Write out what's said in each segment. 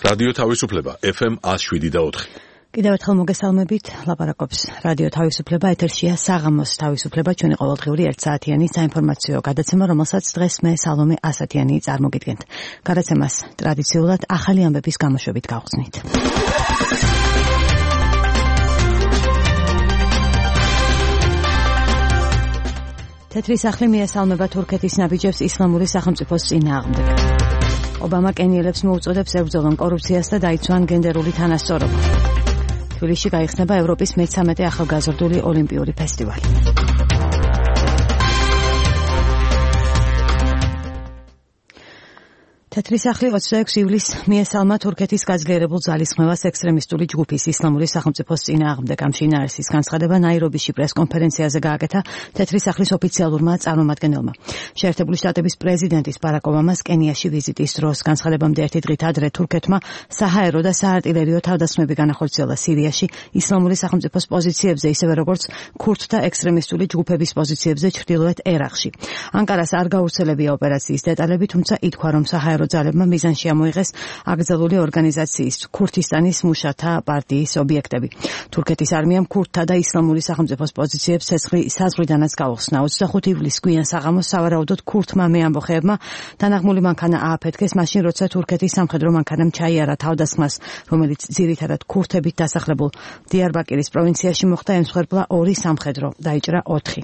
რადიო თავისუფლება FM 107.4. კიდევ ერთხელ მოგესალმებით, ლაპარაკობს რადიო თავისუფლება, ეთერშია საღამოს თავისუფლება, ჩვენი ყოველდღიური 1 საათიანი საინფორმაციო გადაცემა, რომელსაც დღეს მე სალომე ასათიანი წარმოგიდგენთ. გადაცემას ტრადიციულად ახალი ამბების გამოშვებით გავხსნით. თეთრი სახლი მიესალმება თურქეთის ნაბიჯებს ისლამური სახელმწიფოს წინააღმდეგ. ობამა კენიელებს მოუწოდებს ებრძოლონ კორუფციას და დაიცვან გენდერული თანასწორობა. თბილისში გაიხსნება ევროპის მე-13 ახალგაზრდული ოლიმპიური ფესტივალი. თეთრი სახლი 26 ივლისს მიესალმა თურქეთის გაძლიერებულ ძალისხმევას ექსტრემისტული ჯგუფის ისლამური სახელმწიფოს წინააღმდეგ. ამ შინაარსის განცხადება ნაირობიში პრესკონფერენციაზე გააკეთა თეთრი სახლის ოფიციალურმა წარმომადგენელმა. შეერთებული შტატების პრეზიდენტის ბარაკ ობამას კენიაში ვიზიტის დროს განცხადებამდე ერთი დღით ადრე თურქეთმა საჰაერო და საარტილერიო თავდასხმები განახორციელა სირიაში ისლამური სახელმწიფოს პოზიციებზე, ისევე როგორც ქურთთა ექსტრემისტული ჯგუფების პოზიციებზე ჩრდილოეთ ერაყში. ანკარას არ გავრცელებია ოპერაციის დეტალები, თუმცა ითქვა, რომ საჰაერო ძალებმა მიზანში ამოიღეს აკრძალული ორგანიზაციის ქურთისტანის მუშათა პარტიის ობიექტები. თურქეთის არმიამ ქურთთა და ისლამური სახელმწიფოს პოზიციებს საზღვრიდანაც გაუხსნა. 25 ივლისს გვიან საღამოს სავარაუდოდ ქურთმა მეამბოხეებმა თანაღმული მანქანა ააფეთქეს, მაშინ როცა თურქეთის სამხედრო მანქანამ ჩაიარა თავდასხმას, რომელიც ძირითადად ქურთებით დასახლებულ დიარბაკირის პროვინციაში მოხდა. ემსხვერპლა 2 სამხედრო, დაიჭრა 4.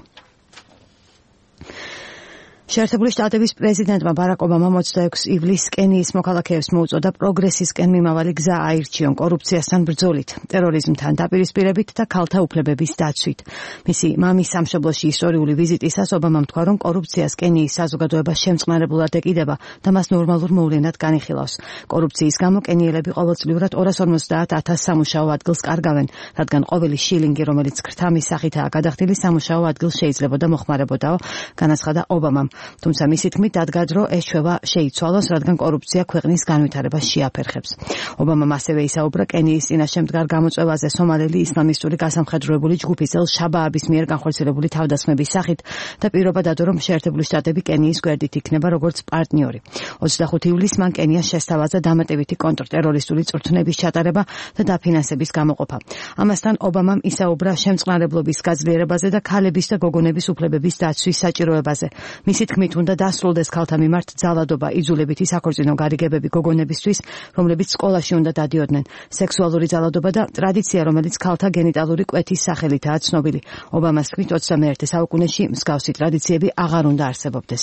შეერთებული შტატების პრეზიდენტმა ბარაკ ობამამ 26 ივლისს კენიის მოქალაქეებს მოუწოდა პროგრესისკენ მიმავალი გზა აირჩიონ კორუფციასთან ბრძოლით, ტერორიზმთან დაპირისპირებით და ქალთა უფლებების დაცვით. მისი მამის სამშობლოში ისტორიული ვიზიტისას ობამამ თქვა, რომ კორუფციას კენიის საზოგადოება შემწყნარებლად ეკიდება და მას ნორმალურ მოვლენად განიხილავს. კორუფციის გამო კენიელები ყოველწლიურად 250,000 სამუშაო ადგილს კარგავენ, რადგან ყოველი შილინგი, რომელიც ქრთამის სახითაა გადახდილი, სამუშაო ადგილს შეიძლებოდა მოხმარებოდაო, განაცხადა ობამამ. თუმცა მისი თქმით დადგა, რომ ეს ჩვევა შეიცვალოს, რადგან კორუფცია ქვეყნის განვითარებას შეაფერხებს. ობამამ ასევე ისაუბრა კენიის წინაშე მდგარ გამოწვევაზე სომალელი ისლამისტური გასამხედროებული ჯგუფის ელ-შაბააბის მიერ განხორციელებული თავდასხმების სახით და პირობა დადო, რომ შეერთებული შტატები კენიის გვერდით იქნება როგორც პარტნიორი. 25 ივლისს მან კენიას შესთავაზა დამატებითი კონტრტერორისტული წვრთნების ჩატარება და დაფინანსების გამოყოფა. ამასთან ობამამ ისაუბრა შემწყნარებლობის გაძლიერებაზე და ქალების და გოგონების უფლებების დაცვის საჭიროებაზე. მისი თქმით უნდა დასრულდეს ქალთა მიმართ ძალადობა, იძულებითი საქორწინო გარიგებები გოგონებისთვის, რომლებიც სკოლაში უნდა დადიოდნენ, სექსუალური ძალადობა და ტრადიცია, რომელიც ქალთა გენიტალური კვეთის სახელითაა ცნობილი. ობამას თქმით 21 საუკუნეში მსგავსი ტრადიციები აღარ უნდა არსებობდეს.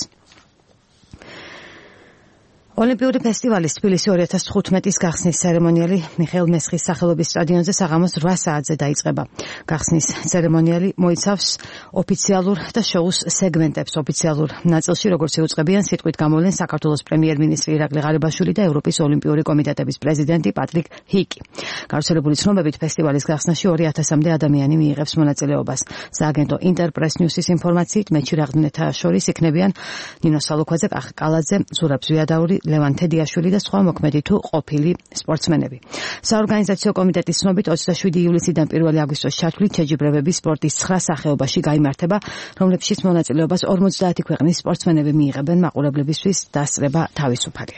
ოლიმპიური ფესტივალის თბილისი 2015-ის გახსნის ცერემონიალი მიხეილ მესხის სახელობის სტადიონზე საღამოს 8 საათზე დაიწყება. გახსნის ცერემონიალი მოიცავს ოფიციალურ და შოუს სეგმენტებს. ოფიციალურ ნაწილში, როგორც იუწყებიან, სიტყვით გამოვლენ საქართველოს პრემიერ-მინისტრი ირაკლი ღარიბაშვილი და ევროპის ოლიმპიური კომიტეტების პრეზიდენტი პატრიკ ჰიკი. გავრცელებული ცნობებით ფესტივალის გახსნაში 2000-მდე ადამიანი მიიღებს მონაწილეობას. სააგენტო ინტერპრეს-ნიუსის ინფორმაციით მეჩი რაღდნეთა შორის იქნებიან ნინო სალუქვაძე, კალაძე, ზურაბ ზვიადაური, ლევან თედიაშვილი და სხვა მოქმედი თუ ყოფილი სპორტსმენები. საორგანიზაციო კომიტეტის ცნობით 27 ივლისიდან 1 აგვისტოს ჩათვლით შეჯიბრებების სპორტის 9 სახეობაში გაიმართება, რომლებშიც მონაწილეობას 50 ქვეყნის სპორტსმენები მიიღებენ. მაყურებლებისთვის დასწრება თავისუფალია.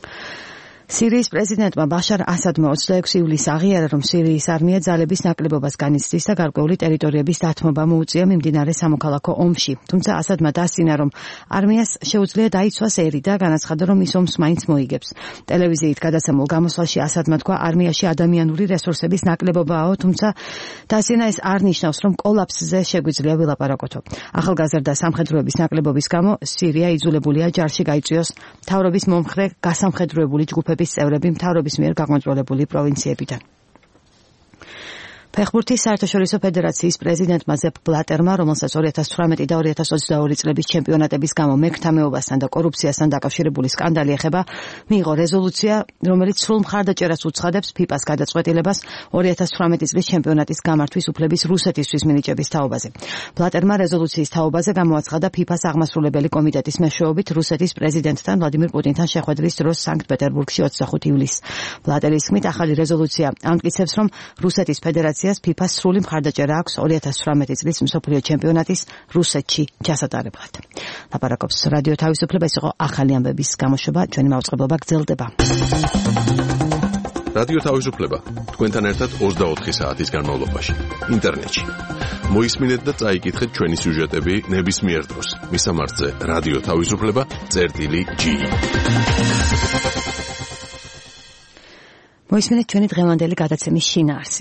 სირიის პრეზიდენტმა ბაშარ ასადმა 26 ივლისს აღიარა, რომ სირიის არმია ძალების ნაკლებობას განიცდის და გარკვეული ტერიტორიების დათმობა მოუწია მიმდინარე სამოქალაქო ომში. თუმცა ასადმა დასცინა, რომ არმიას შეუძლია დაიცვას ერი და განაცხადა, რომ ის ომს მაინც მოიგებს. ტელევიზიით გადაცემულ გამოსვლაში ასადმა თქვა, არმიაში ადამიანური რესურსების ნაკლებობაა, თუმცა დასცინა ეს არ ნიშნავს, რომ კოლაფსზე შეგვიძლია ვილაპარაკოთო. ახალგაზრდა სამხედროების ნაკლებობის გამო სირია იძულებულია ჯარში გაიწვიოს მთავრობის მომხრე გასამხედროებული ჯგუფები წევრები მთავრობის მიერ გაკონტროლებული პროვინციებიდან. ფეხბურთის საერთაშორისო ფედერაციის პრეზიდენტმა ზეპ ბლატერმა, რომელსაც 2018 და 2022 წლების ჩემპიონატების გამო მეკრთამეობასთან და კორუფციასთან დაკავშირებული სკანდალი ეხება, მიიღო რეზოლუცია, რომელიც სრულ მხარდაჭერას უცხადებს ფიფას გადაწყვეტილებას 2018 წლის ჩემპიონატის გამართვის უფლების რუსეთისთვის მინიჭების თაობაზე. ბლატერმა რეზოლუციის თაობაზე გამოაცხადა ფიფას აღმასრულებელი კომიტეტის მეშვეობით რუსეთის პრეზიდენტთან ვლადიმირ პუტინთან შეხვედრის დროს სანქტ-პეტერბურგში 25 ივლისს. ბლატერის თქმით, ახალი რეზოლუცია ამტკიცებს, რომ რუსეთის ფედერაცია ფიფას სრული მხარდაჭერა აქვს 2018 წლის მსოფლიო ჩემპიონატის რუსეთში ჩასატარებლად. ლაპარაკობს რადიო თავისუფლება, ეს იყო ახალი ამბების გამოშვება, ჩვენი მაუწყებლობა გრძელდება. რადიო თავისუფლება თქვენთან ერთად 24 საათის განმავლობაში ინტერნეტში. მოისმინეთ და წაიკითხეთ ჩვენი სიუჟეტები ნებისმიერ დროს. მისამართზე რადიო თავისუფლება.ge. მოისმინეთ ჩვენი დღევანდელი გადაცემის შინაარსი.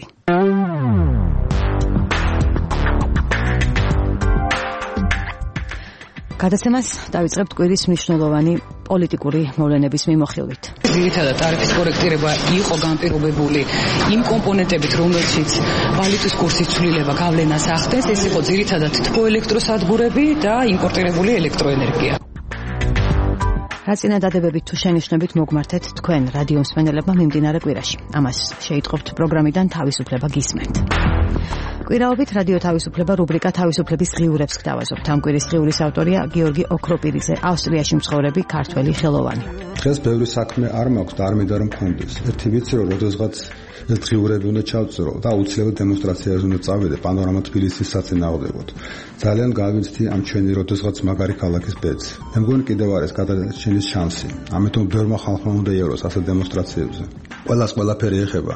გადაცემას დავიწყებთ კვირის მნიშვნელოვანი პოლიტიკური მოვლენების მიმოხილვით. ძირითადად ტარიფის კორექტირება იყო განპირობებული იმ კომპონენტებით, რომელშიც ვალუტის კურსის ცვლილება გავლენას ახდენს, ეს იყო ძირითადად თბოელექტროსადგურები და იმპორტირებული ელექტროენერგია. რა წინადადებებით თუ შენიშვნებით მოგმართეთ თქვენ რადიო მსმენელებმა მიმდინარე კვირაში. ამას შეიტყობთ პროგრამიდან თავისუფლება გისმენთ. კვირაობით რადიო თავისუფლება რუბრიკა თავისუფლების ღიურებს გთავაზობთ. ამ კვირის ღიურის ავტორია გიორგი ოქროპირიძე, ავსტრიაში მცხოვრები ქართველი ხელოვანი. დღეს ბევრი საქმე არ მაქვს და არ მინდა რომ მქონდეს. ერთი ვიცი რომ როდესღაც ეს ღიურები უნდა ჩავწერო და აუცილებლად დემონსტრაციაზე უნდა წავიდე პანორამა თბილისის საწინააღმდეგოდ. ძალიან გავიცდი ამ ჩვენი როდესღაც მაგარი ქალაქის ბედს. მე მგონი კიდევ არის გადარჩენის შანსი. ამიტომ ბევრმა ხალხმა უნდა იაროს ასეთ დემონსტრაციებზე. ყველას ყველაფერი ეხება.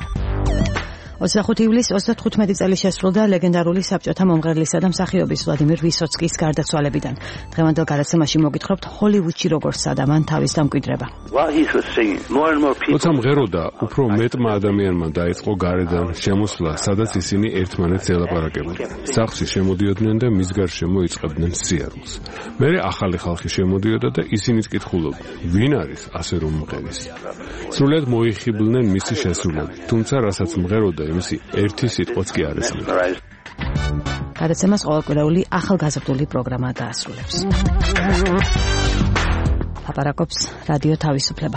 25 ივლისს 35 წელი შესრულდა ლეგენდარული საბჭოთა მომღერლისა და მსახიობის ვლადიმერ ვისოცკის გარდაცვალებიდან. დღევანდელ გადაცემაში მოგითხრობთ ჰოლივუდში როგორ სცადა მან თავის დამკვიდრება. როცა მღეროდა, უფრო მეტმა ადამიანმა დაიწყო გარედან შემოსვლა, სადაც ისინი ერთმანეთს ელაპარაკებოდნენ. სახლში შემოდიოდნენ და მის გარშემო იწყებდნენ სიარულს. მერე ახალი ხალხი შემოდიოდა და ისინიც კითხულობდნენ, ვინ არის ასე რომ მღერის. სრულად მოიხიბლნენ მისი შესრულები, თუმცა რასაც მღეროდა მისი ერთი სიტყვაც კი არ ესმოდა. გადაცემას ყოველკვირეული ახალგაზრდული პროგრამა დაასრულებს. ლაპარაკობს რადიო თავისუფლება.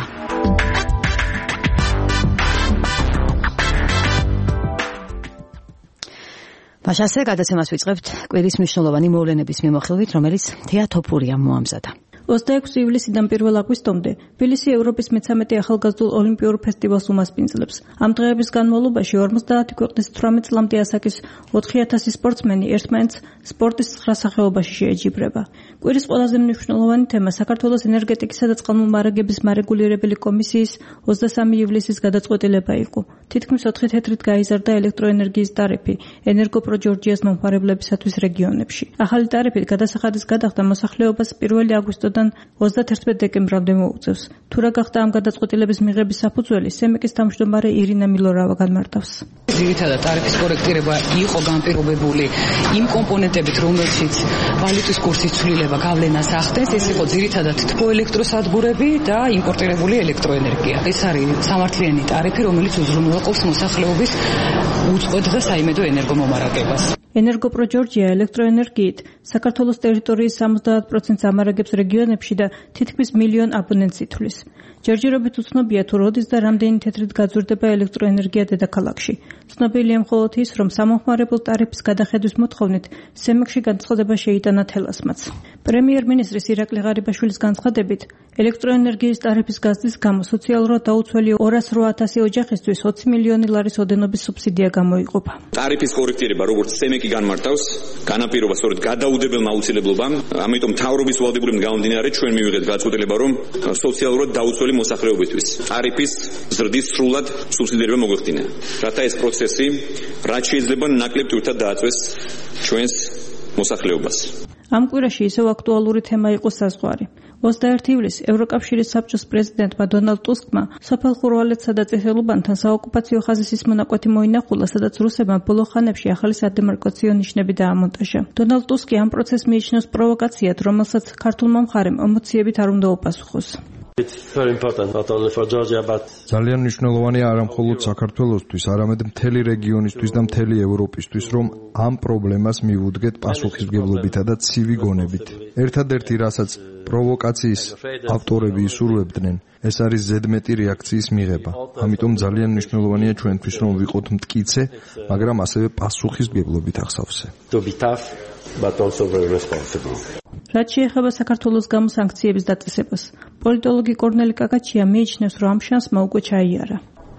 მაშასე გადაცემას ვიწყებთ კვირის მნიშვნელოვანი მოვლენების მიმოხილვით, რომელიც თეატოფურიამ მოამზადა. 26 ივლისიდან 1 აგვისტომდე თბილისი ევროპის მე-13 ახალგაზრდულ ოლიმპიურ ფესტივალს უმასპინძლებს. ამ დღეების განმავლობაში 50 ქვეყნის 18 წლამდე ასაკის 4000 სპორტსმენი ერთმანეთს სპორტის 9 სახეობაში შეეჯიბრება. კვირის ყველაზე მნიშვნელოვანი თემა საქართველოს ენერგეტიკისა და წყალმომარაგების მარეგულირებელი კომისიის 23 ივლისის გადაწყვეტილება იყო. თითქმის 4 თეთრით გაიზარდა ელექტროენერგიის ტარიფი ენერგოპრო ჯორჯიას მომხმარებლებისათვის რეგიონებში. ახალი ტარიფით გადასახადის გადახდა მოსახლეობას 1 აგვისტოდან 31 დეკემბრამდე მოუწევს. თუ რა გახდა ამ გადაწყვეტილების მიღების საფუძველი, სემეკის თავმჯდომარე ირინა მილორავა განმარტავს. ძირითადად ტარიფის კორექტირება იყო განპირობებული იმ კომპონენტებით, რომელშიც ვალუტის კურსის ცვლილება გავლენას ახდენს, ეს იყო ძირითადად თბოელექტროსადგურები და იმპორტირებული ელექტროენერგია. ეს არის სამართლიანი ტარიფი, რომელიც უზრუნველყოფს მოსახლეობის უწყვეტ და საიმედო ენერგომომარაგებას. ენერგოპრო ჯორჯია ელექტროენერგიით საქართველოს ტერიტორიის 70%-ს ამარაგებს რეგიონებში და თითქმის 1 მილიონ აბონენტს ითვლის. ჯერჯერობით უცნობია თუ როდის და რამდენი თეთრით გაძვირდება ელექტროენერგია დედაქალაქში. ცნობილია მხოლოდ ის, რომ სამომხმარებლო ტარიფის გადახედვის მოთხოვნით სემეკში განცხადება შეიტანა თელასმაც. პრემიერ-მინისტრის ირაკლი ღარიბაშვილის განცხადებით, ელექტროენერგიის ტარიფის გაზრდის გამო სოციალურად დაუცველი 208,000 ოჯახისთვის 20 მილიონი ლარის ოდენობის სუბსიდია გამოიყოფა. ტარიფის კორექტირება, როგორც სემეკი განმარტავს, განაპირობა სწორედ გადაუდებელმა აუცილებლობამ, ამიტომ მთავრობის ვალდებულებიდან გამომდინარე ჩვენ მივიღეთ გადაწყვეტილება, რომ სოციალურად დაუცველი მოსახლეობისთვის ტარიფის ზრდის სრულად სუბსიდირება მოგვეხდინა. რათა ეს პროცესი რაც შეიძლება ნაკლებ თურთად დააწვეს ჩვენს მოსახლეობას. ამ კვირაში ისევ აქტუალური თემა იყო საზღვარი. 21 ივლისს ევროკავშირის საბჭოს პრეზიდენტმა დონალდ ტუსკმა სოფელ ხურვალეთსა და წითელუბანთან საოკუპაციო ხაზის მონაკვეთი მოინახულა, სადაც რუსებმა ბოლო ხანებში ახალი სადემარკაციო ნიშნები დაამონტაჟა. დონალდ ტუსკი ამ პროცესს მიიჩნევს პროვოკაციად, რომელსაც ქართულმა მხარემ ემოციებით არ უნდა უპასუხოს. ძალიან მნიშვნელოვანია არა მხოლოდ საქართველოსთვის, არამედ მთელი რეგიონისთვის და მთელი ევროპისთვის, რომ ამ პრობლემას მივუდგეთ პასუხისმგებლობითა და ცივი გონებით. ერთადერთი, რასაც პროვოკაციის ავტორები ისურვებდნენ, ეს არის ზედმეტი რეაქციის მიღება. ამიტომ ძალიან მნიშვნელოვანია ჩვენთვის, რომ ვიყოთ მტკიცე, მაგრამ ასევე პასუხისმგებლობით ახსავსე. რაც შეეხება საქართველოს გამო სანქციების დაწესებას, პოლიტოლოგი კორნელი კაკაჩია მიიჩნევს, რომ ამ შანსმა უკვე ჩაიარა. ხეს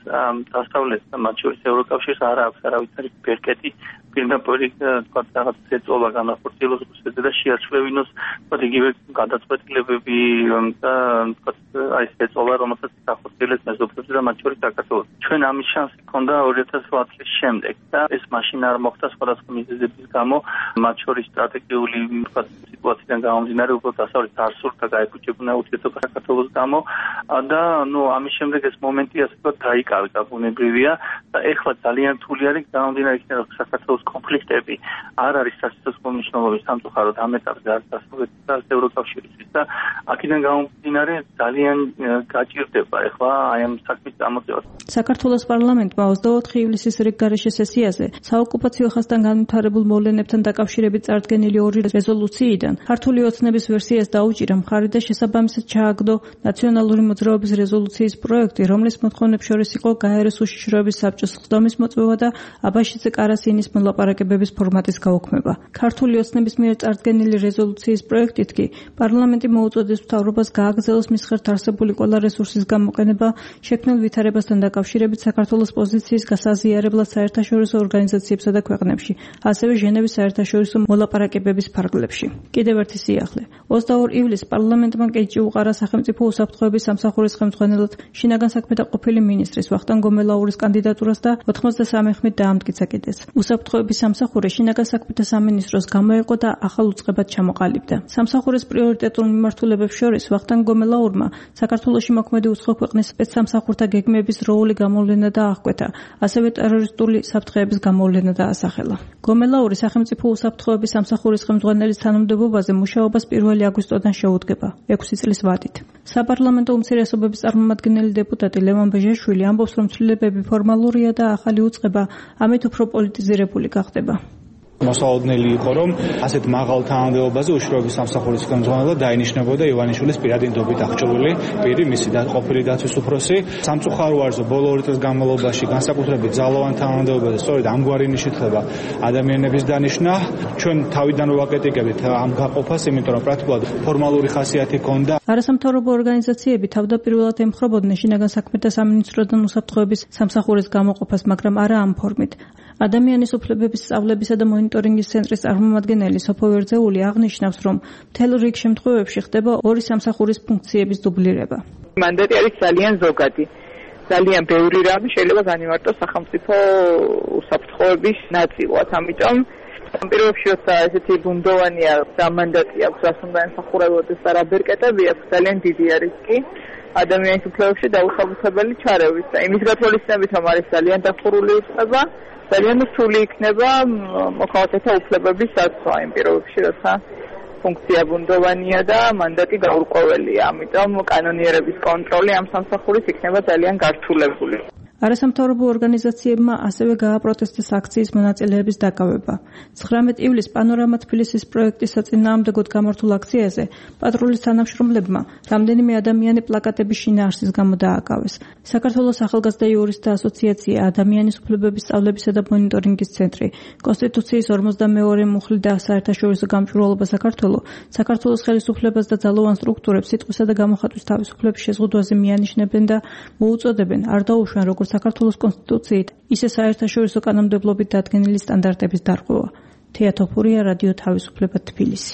დასავლეთ და მათ შორის ევროკავშირს არ აქვს არავითარი ბერკეტი პირდაპირ თქვა რაღაც ეწოლა განახორციელოს რუსეთზე და შეაცვლევინოს იგივე გადაწყვეტილებები და თქვა აი ეს ეწოლა რომელსაც ახორციელებს მეზობლებზე და მათ შორის საქართველოს. ჩვენ ამის შანსი ჰქონდა 2008 წლის შემდეგ და ეს მაშინ არ მოხდა სხვადასხვა მიზეზების გამო, მათ შორის სტრატეგიული თქვა სიტუაციიდან გამომდინარე უფრო დასავლეთ არ სურდა გაეკუჭებინა ურთიერთობა საქართველოს გამო და ამის შემდეგ ეს მომენტი ასე ვთქვათ დაიკავდა ბუნებრივია და ეხლა ძალიან რთული არის გამომდინარე იქიდან რომ საქართველოს კონფლიქტები არ არის სასიცოცხლო მნიშვნელობის სამწუხაროდ ამ ეტაპზე არც დასავლეთის და ევროკავშირისთვის და აქედან გამომდინარე ძალიან გაჭირდება ეხლა აი ამ საქმის წამოწევა. საქართველოს პარლამენტმა 24 ივლისის რეგგარეშე სესიაზე საოკუპაციო ხაზთან განვითარებულ მოვლენებთან დაკავშირებით წარდგენილი ორი რეზოლუციიდან ქართული ოცნების ვერსიას დაუჭირა მხარი და შესაბამისად ჩააგდო ნაციონალური მოძრაობის რეზოლუციის პროექტი, რომლის მოთხოვნებს შორის იყო გაეროს უშიშროების საბჭოს ხდომის მოწვევა და აბაშიძე კარასინის მოლაპარაკებების ფორმატის გაუქმება. ქართული ოცნების მიერ წარდგენილი რეზოლუციის პროექტით კი პარლამენტი მოუწოდეს მთავრობას გააგრძელოს მის ხერთ არსებული ყველა რესურსის გამოყენება შექმნილ ვითარებასთან დაკავშირებით საქართველოს პოზიციის გასაზიარებლად საერთაშორისო ორგანიზაციებსა და ქვეყნებში, ასევე ჟენევის საერთაშორისო მოლაპარაკებების ფარგლებში. კიდევ ერთი სიახლე. 22 ივლისს პარლამენტმა კეჭი უყარა სახელმწიფო უსაფრთხოების სამსახურის ხელმძღვანელად შინაგან საქმეთა ყოფილი მინისტრის ვახტანგ გომელაურის კანდიდატურას და 93 ხმით დაამტკიცა კიდეც. უსაფრთხოების სამსახური შინაგან საქმეთა სამინისტროს გამოეყო და ახალ უწყებად ჩამოყალიბდა. სამსახურის პრიორიტეტულ მიმართულებებს შორის ვახტანგ გომელაურმა საქართველოში მოქმედი უცხო ქვეყნის სპეცსამსახურთა გეგმების როული გამოვლენა და აღკვეთა, ასევე ტერორისტული საფრთხეების გამოვლენა დაასახელა. გომელაური სახელმწიფო უსაფრთხოების სამსახურის ხელმძღვანელის თანამდებობაზე მუშაობას 1 აგვისტოდან შეუდგება 6 წლის ვადით. საპარლამენტო უმცირესობების წარმომადგენელი დეპუტატი ლევან ბეჟაშვილი ამბობს, რომ ცვლილებები ფორმალურია და ახალი უწყება ამით უფრო პოლიტიზირებული გახდება. მოსაოდნელი იყო, რომ ასეთ მაღალ თანამდებობაზე უშიშროების სამსახურის ხელმძღვანელად დაინიშნებოდა ივანიშვილის პირადი ნდობით აღჭურვილი პირი, მისი ყოფილი დაცვის უფროსი. სამწუხარო არისო, ბოლო 2 წლის განმავლობაში განსაკუთრებით ძალოვან თანამდებობაზე სწორედ ამგვარი ნიშნულება ადამიანების დანიშნა. ჩვენ თავიდან ვაკრიტიკებთ ამ გაყოფას, იმიტომ რომ პრაქტიკულად ფორმალური ხასიათი ჰქონდა. არასამთავრობო ორგანიზაციები თავდაპირველად ემხრობოდნენ შინაგან საქმეთა სამინისტროდან უსაფრთხოების სამსახურის გამოყოფას, მაგრამ არა ამ ფორმით. ადამიანის უფლებების სწავლებისა და მონიტორინგის ცენტრის წარმომადგენელი სოფო ვერძეული აღნიშნავს, რომ მთელ რიგ შემთხვევებში ხდება ორი სამსახურის ფუნქციების დუბლირება. მანდატი არის ძალიან ზოგადი. ძალიან ბევრი რამ შეიძლება განიმარტოს სახელმწიფო უსაფრთხოების ნაწილად. ამიტომ ამ პირობებში როცა ესეთი ბუნდოვანია და მანდატი აქვს, რაც უნდა ემსახურებოდეს და რა ბერკეტები აქვს, ძალიან დიდი რისკი ადამიანის უფლებებში დაუხალისებელი ჩარევის და იმის გათვალისწინებით, რომ არის ძალიან დახურული უწყება, ძალიან რთული იქნება მოქალაქეთა უფლებების დაცვა იმ პირობებში, როცა ფუნქცია ბუნდოვანია და მანდატი გაურკვეველია. ამიტომ კანონიერების კონტროლი ამ სამსახურის იქნება ძალიან გართულებული. არასამთავრობო ორგანიზაციებმა ასევე გააპროტესტეს აქციის მონაწილეების დაკავება. 19 ივლისს პანორამა თბილისის პროექტის საწინააღმდეგოდ გამართულ აქციაზე პატრულის თანამშრომლებმა რამდენიმე ადამიანი პლაკატების შინაარსის გამო დააკავეს. საქართველოს ახალგაზრდა იურისტთა ასოციაცია, ადამიანის უფლებების სწავლებისა და მონიტორინგის ცენტრი, კონსტიტუციის 42 მუხლი და საერთაშორისო გამჭვირვალობა საქართველოს ხელისუფლებას და ძალოვან სტრუქტურებს სიტყვისა და გამოხატვის თავისუფლების შეზღუდვაზე მიანიშნებენ და მოუწოდებენ არ დაუშვან როგორც საქართველოს კონსტიტუციით, ისე საერთაშორისო კანონმდებლობით დადგენილი სტანდარტების დარღვევა. თეატოფურია, რადიო თავისუფლება, თბილისი.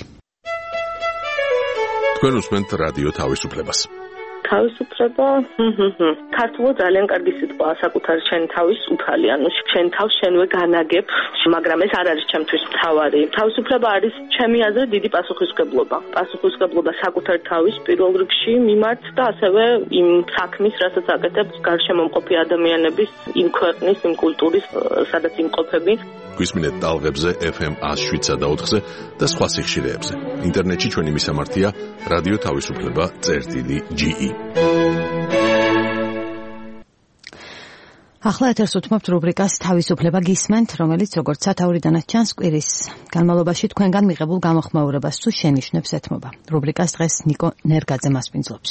თქვენ უსმენთ რადიო თავისუფლებას. თავისუფლება ქართულად ძალიან კარგი სიტყვაა, საკუთარ შენ თავის უფალი, ანუ შენ თავს შენვე განაგებ, მაგრამ ეს არ არის ჩემთვის მთავარი. თავისუფლება არის ჩემი აზრით დიდი პასუხისმგებლობა. პასუხისმგებლობა საკუთარ თავის პირველ რიგში მიმართ და ასევე იმ საქმის, რასაც აკეთებს გარშემო მყოფი ადამიანების, იმ ქვეყნის, იმ კულტურის, სადაც იმყოფები. გვისმინეთ ტალღებზე FM 107.4-ზე და სხვა სიხშირეებზე. ინტერნეტში ჩვენი მისამართია რადიო თავისუფლება.ge. ახლა ეთერს უთმობთ რუბრიკას თავისუფლება გისმენთ, რომელიც როგორც სათაურიდანაც ჩანს კვირის განმავლობაში თქვენგან მიღებულ გამოხმაურებას თუ შენიშვნებს ეთმობა. რუბრიკას დღეს ნიკო ნერგაძე მასპინძლობს.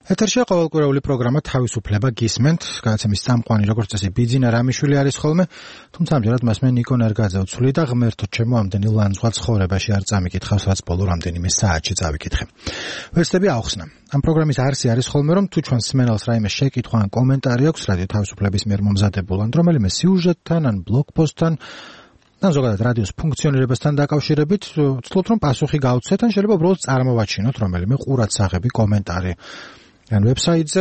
ეთერშია ყოველკვირეული პროგრამა თავისუფლება გისმენთ. გადაცემის წამყვანი როგორც წესი ბიძინა რამიშვილი არის ხოლმე, თუმცა ამჯერად მას მე ნიკო ნერგაძე ვცვლი და ღმერთო ჩემო ამდენი ლანძღვა ცხოვრებაში არ წამიკითხავს, რაც ბოლო რამდენიმე საათში წავიკითხე. ვერსტები აუხსნა. ამ პროგრამის არსი არის ხოლმე, რომ თუ ჩვენს სმენელს რაიმე შეკითხვა ან კომენტარი აქვს რადიო თავისუფლების მიერ მომზადებულ ან რომელიმე სიუჟეტთან ან ბლოგპოსტთან ან ზოგადად რადიოს ფუნქციონირებასთან დაკავშირებით, ვცდილობთ რომ პასუხი გავცეთ ან შეიძლება უბრალოდ წარმოვაჩინოთ რომელიმე ყურადსაღები კომენტარი. ან ვებსაიტზე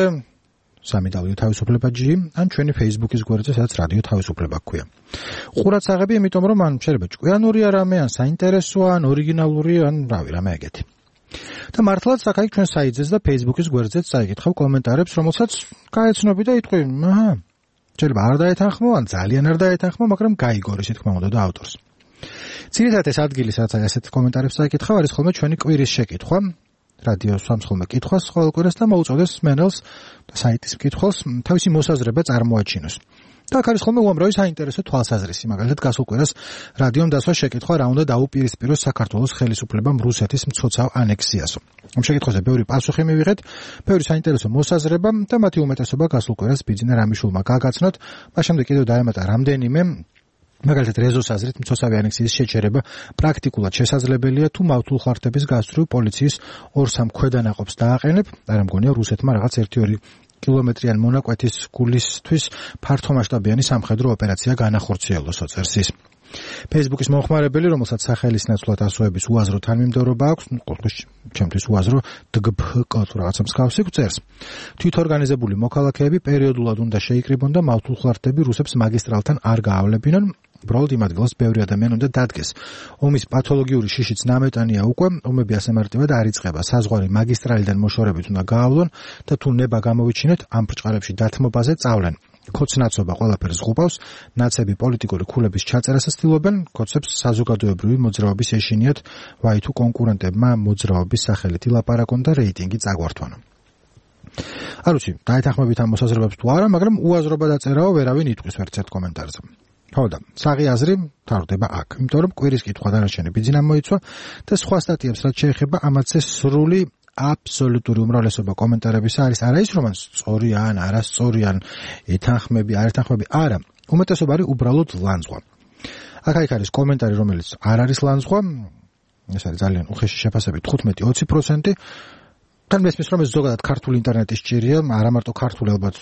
www.თავისუფლება.gr ან ჩვენი Facebook-ის გვერდზე, სადაც რადიო თავისუფლება გვქვია. ყურადსაღები, იმიტომ რომ ან შეიძლება ჭკვიანურია რამე, ან საინტერესოა, ან ორიგინალური, ან რავი, რამე ეგეთი. და მართლაც აქ ჩვენ საიტზეც და Facebook-ის გვერდზეც წაიკითხავ კომენტარებს, რომელსაც გაეცნობი და იტყვი, აჰა, შეიძლება არ დაეთანხმო, ან ძალიან არ დაეთანხმო, მაგრამ გაიგორის თქმა უნდა და ავტორს. ძირითადად ეს ადგილი, სადაც ასეთ კომენტარებს წაიკითხავ, არის ხოლმე ჩვენი კვირის შეკითხვა. რადიო სვამს ხოლმე კითხვას ყოველ კვირას და მოუწოდეს სმენელს და საიტის მკითხველს თავისი მოსაზრება წარმოაჩინოს. და აქ არის ხოლმე უამრავი საინტერესო თვალსაზრისი. მაგალითად, გასულ კვირას რადიომ დასვა შეკითხვა რა უნდა დაუპირისპიროს საქართველოს ხელისუფლებამ რუსეთის მცოცავ ანექსიასო. ამ შეკითხვაზე ბევრი პასუხი მივიღეთ, ბევრი საინტერესო მოსაზრება და მათი უმეტესობა გასულ კვირას ბიძინა რამიშვილმა გაგაცნოთ. მას შემდეგ კიდევ დაემატა რამდენიმე მაგალითად რეზოს აზრით მცოცავი ანექსიის შეჩერება პრაქტიკულად შესაძლებელია თუ მავთულ ხარჯების გასწვრივ პოლიციის 2-3 ქვედანაყოფს დააყენებ, არა მგონია რუსეთმა რაღაც 1-2 კილომეტრიან მონაკვეთის გულისთვის ფართომასშტაბიანი სამხედრო ოპერაცია განახორციელოს, წერს ის. Facebook-ის მომხმარებელი, რომელსაც სახელის ნაცვლად ასოების უაზრო თანმიმდევრობა აქვს, ჩემთვის უაზრო DGPK თუ რაღაცა მსგავსი წერს. თვითორგანიზებული მოქალაქეები პერიოდულად უნდა შეიკრიბონ და მავთულ ხარჯები რუსებს მაგისტრალთან არ გაავლებინონ. უბრალოდ იმ ადგილას ბევრი ადამიანი უნდა დადგეს. ომის პათოლოგიური შიშიც ნამეტანია უკვე, ომები ასე მარტივად არ იწყება. საზღვარი მაგისტრალიდან მოშორებით უნდა გაავლონ და თუ ნება გამოვიჩინოთ, ამ ბრჭყალებში დათმობაზე წავლენ. ქოცნაცობა ყველაფერს ღუპავს, ნაცები პოლიტიკური ქულების ჩაწერას ცდილობენ, ქოცებს საზოგადოებრივი მოძრაობის ეშინიათ, ვაი თუ კონკურენტებმა მოძრაობის სახელით ილაპარაკონ და რეიტინგი წაგვართვანო. არ ვიცი, დაეთანხმებით ამ მოსაზრებებს თუ არა, მაგრამ უაზრობა დაწერაო, ვერავინ იტყვის ვერცერთ კომენტარზე. ხო და საღი აზრი თავდება აქ, იმიტომ რომ კვირის კითხვა დანარჩენი ბიძინამ მოიცვა და სხვა სტატიებს რაც შეეხება ამათზე სრული აბსოლუტური უმრავლესობა კომენტარებისა არის არა ის რომ სწორი ან არასწორი ან ეთანხმები, არ ეთანხმები, არა, უმეტესობა არის უბრალოდ ლანძღვა. აქ არის კომენტარი, რომელიც არ არის ლანძღვა, ეს არის ძალიან უხეში შეფასებით 15-20%. თან მესმის რომ ეს ზოგადად ქართული ინტერნეტის ჭირია, არა მარტო ქართული ალბათ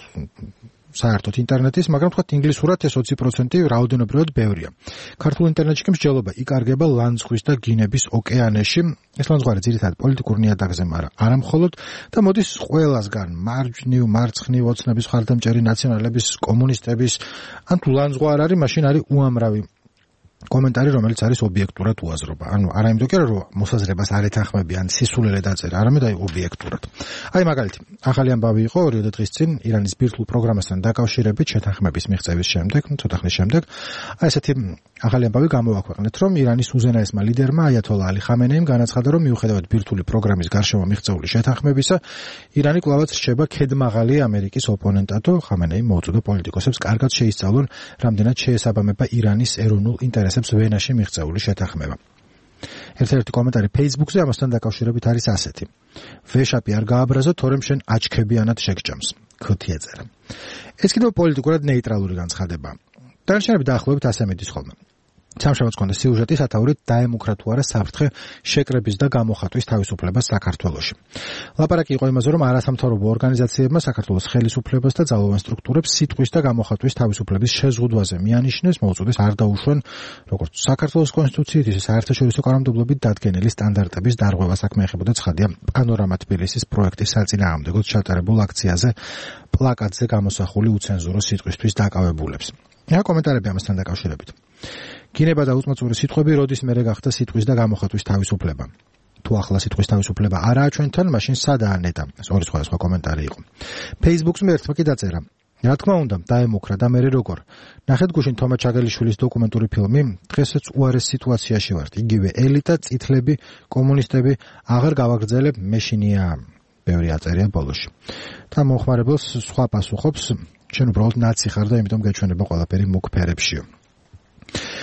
საერთოდ ინტერნეტის, მაგრამ თქვა ინგლისურად ეს 20% რაოდენობრივად ბევრია. ქართულ ინტერნეტში კი მსჯელობა იკარგება ლანძღვის და გინების ოკეანეში. ეს ლანძღვარი ძირითადად პოლიტიკურ ნიადაგზე, არა მხოლოდ და მოდის ყველასგან, მარჯვნივ, მარცხნივ, ოცნების მხარდამჭერი ნაციონალების, კომუნისტების, ან თუ ლანძღვა არ არის, მაშინ არის უამრავი კომენტარი, რომელიც არის ობიექტურად უაზრობა. ანუ არა იმიტომ კი რომ მოსაზრებას არ ეთანხმებიან, სისულელე დაწერა, არამედ აი ობიექტურად. აი მაგალითი, ახალი ამბავი იყო 2 დღის წინ ირანის ბირთვულ პროგრამასთან დაკავშირებით შეთანხმების მიღწევის შემდეგ, ცოტა ხნის შემდეგ. აი ესეთი ახალი ამბავი გამოაქვეყნეთ, რომ ირანის უზენაესმა ლიდერმა აიათოლა ალი ხამენეიმ განაცხადა, რომ მიუხედავად ბირთვული პროგრამის გარშემო მიღწეული შეთანხმებისა, ირანი კვლავაც რჩება ქედმაღალი ამერიკის ოპონენტად. ხამენეიმ მოუწოდა პოლიტიკოსებს კარგად შეისწავლონ, რამდენად შეესაბამება ირანის ეროვნულ ინტერესებს ვენაში მიღწეული შეთანხმება. ერთ-ერთი კომენტარი Facebook-ზე ამასთან დაკავშირებით არის ასეთი: ვეშაპი არ გააბრაზო, თორემ შენ აჩქებიანად შეგჭამს. ქოთი ეწერა. ეს კიდევ პოლიტიკურად ნეიტრალური განცხადებაა. დანარჩენები დაახლოებით ასე მიდის ხოლმე. სამშაბათს ჰქონდა სიუჟეტი სათაურით დაემუქრა თუ არა საფრთხე შეკრების და გამოხატვის თავისუფლებას საქართველოში. ლაპარაკი იყო იმაზე, რომ არასამთავრობო ორგანიზაციებმა საქართველოს ხელისუფლებას და ძალოვან სტრუქტურებს სიტყვის და გამოხატვის თავისუფლების შეზღუდვაზე მიანიშნეს, მოუწოდეს არ დაუშვენ როგორც საქართველოს კონსტიტუციით, ისე საერთაშორისო კანონმდებლობით დადგენილი სტანდარტების დარღვევა. საქმე ეხებოდა ცხადია პანორამა თბილისის პროექტის საწინააღმდეგოდ ჩატარებულ აქციაზე პლაკატზე გამოსახული უცენზურო სიტყვისთვის დაკავებულებს. რა კომენტარები ამასთან დაკავშირებით? გინება და უწმაწური სიტყვები როდის მერე გახდა სიტყვის და გამოხატვის თავისუფლება? თუ ახლა სიტყვის თავისუფლება არაა ჩვენთან, მაშინ სადაა ნეტა? ეს ორი სხვადასხვა კომენტარი იყო. Facebook-ს მე ერთმა კი დაწერა: რა თქმა უნდა, დაემუქრა და მერე როგორ? ნახეთ გუშინ თომა ჩაგელიშვილის დოკუმენტური ფილმი, დღესაც უარეს სიტუაციაში ვართ. იგივე ელიტა, წითლები, კომუნისტები, აღარ გავაგრძელებ, მეშინია. ბევრი აწერია ბოლოში. და მომხმარებელს სხვა პასუხობს: შენ უბრალოდ ნაცი ხარ და იმიტომ გაჩვენება ყველაფერი მუქ ფერებშიო.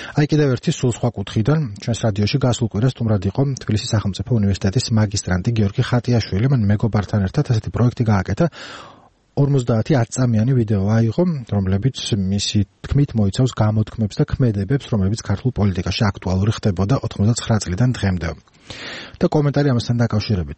აი კიდევ ერთი სულ სხვა კუთხიდან ჩვენს რადიოში გასულ კვირას სტუმრად იყო თბილისის სახელმწიფო უნივერსიტეტის მაგისტრანტი გიორგი ხატიაშვილი. მან მეგობართან ერთად ასეთი პროექტი გააკეთა. 50 წამიანი ვიდეო აიღო, რომლებიც მისი თქმით მოიცავს გამოთქმებს და ქმედებებს, რომლებიც ქართულ პოლიტიკაში აქტუალური ხდებოდა 89 წლიდან დღემდე. და კომენტარი ამასთან დაკავშირებით.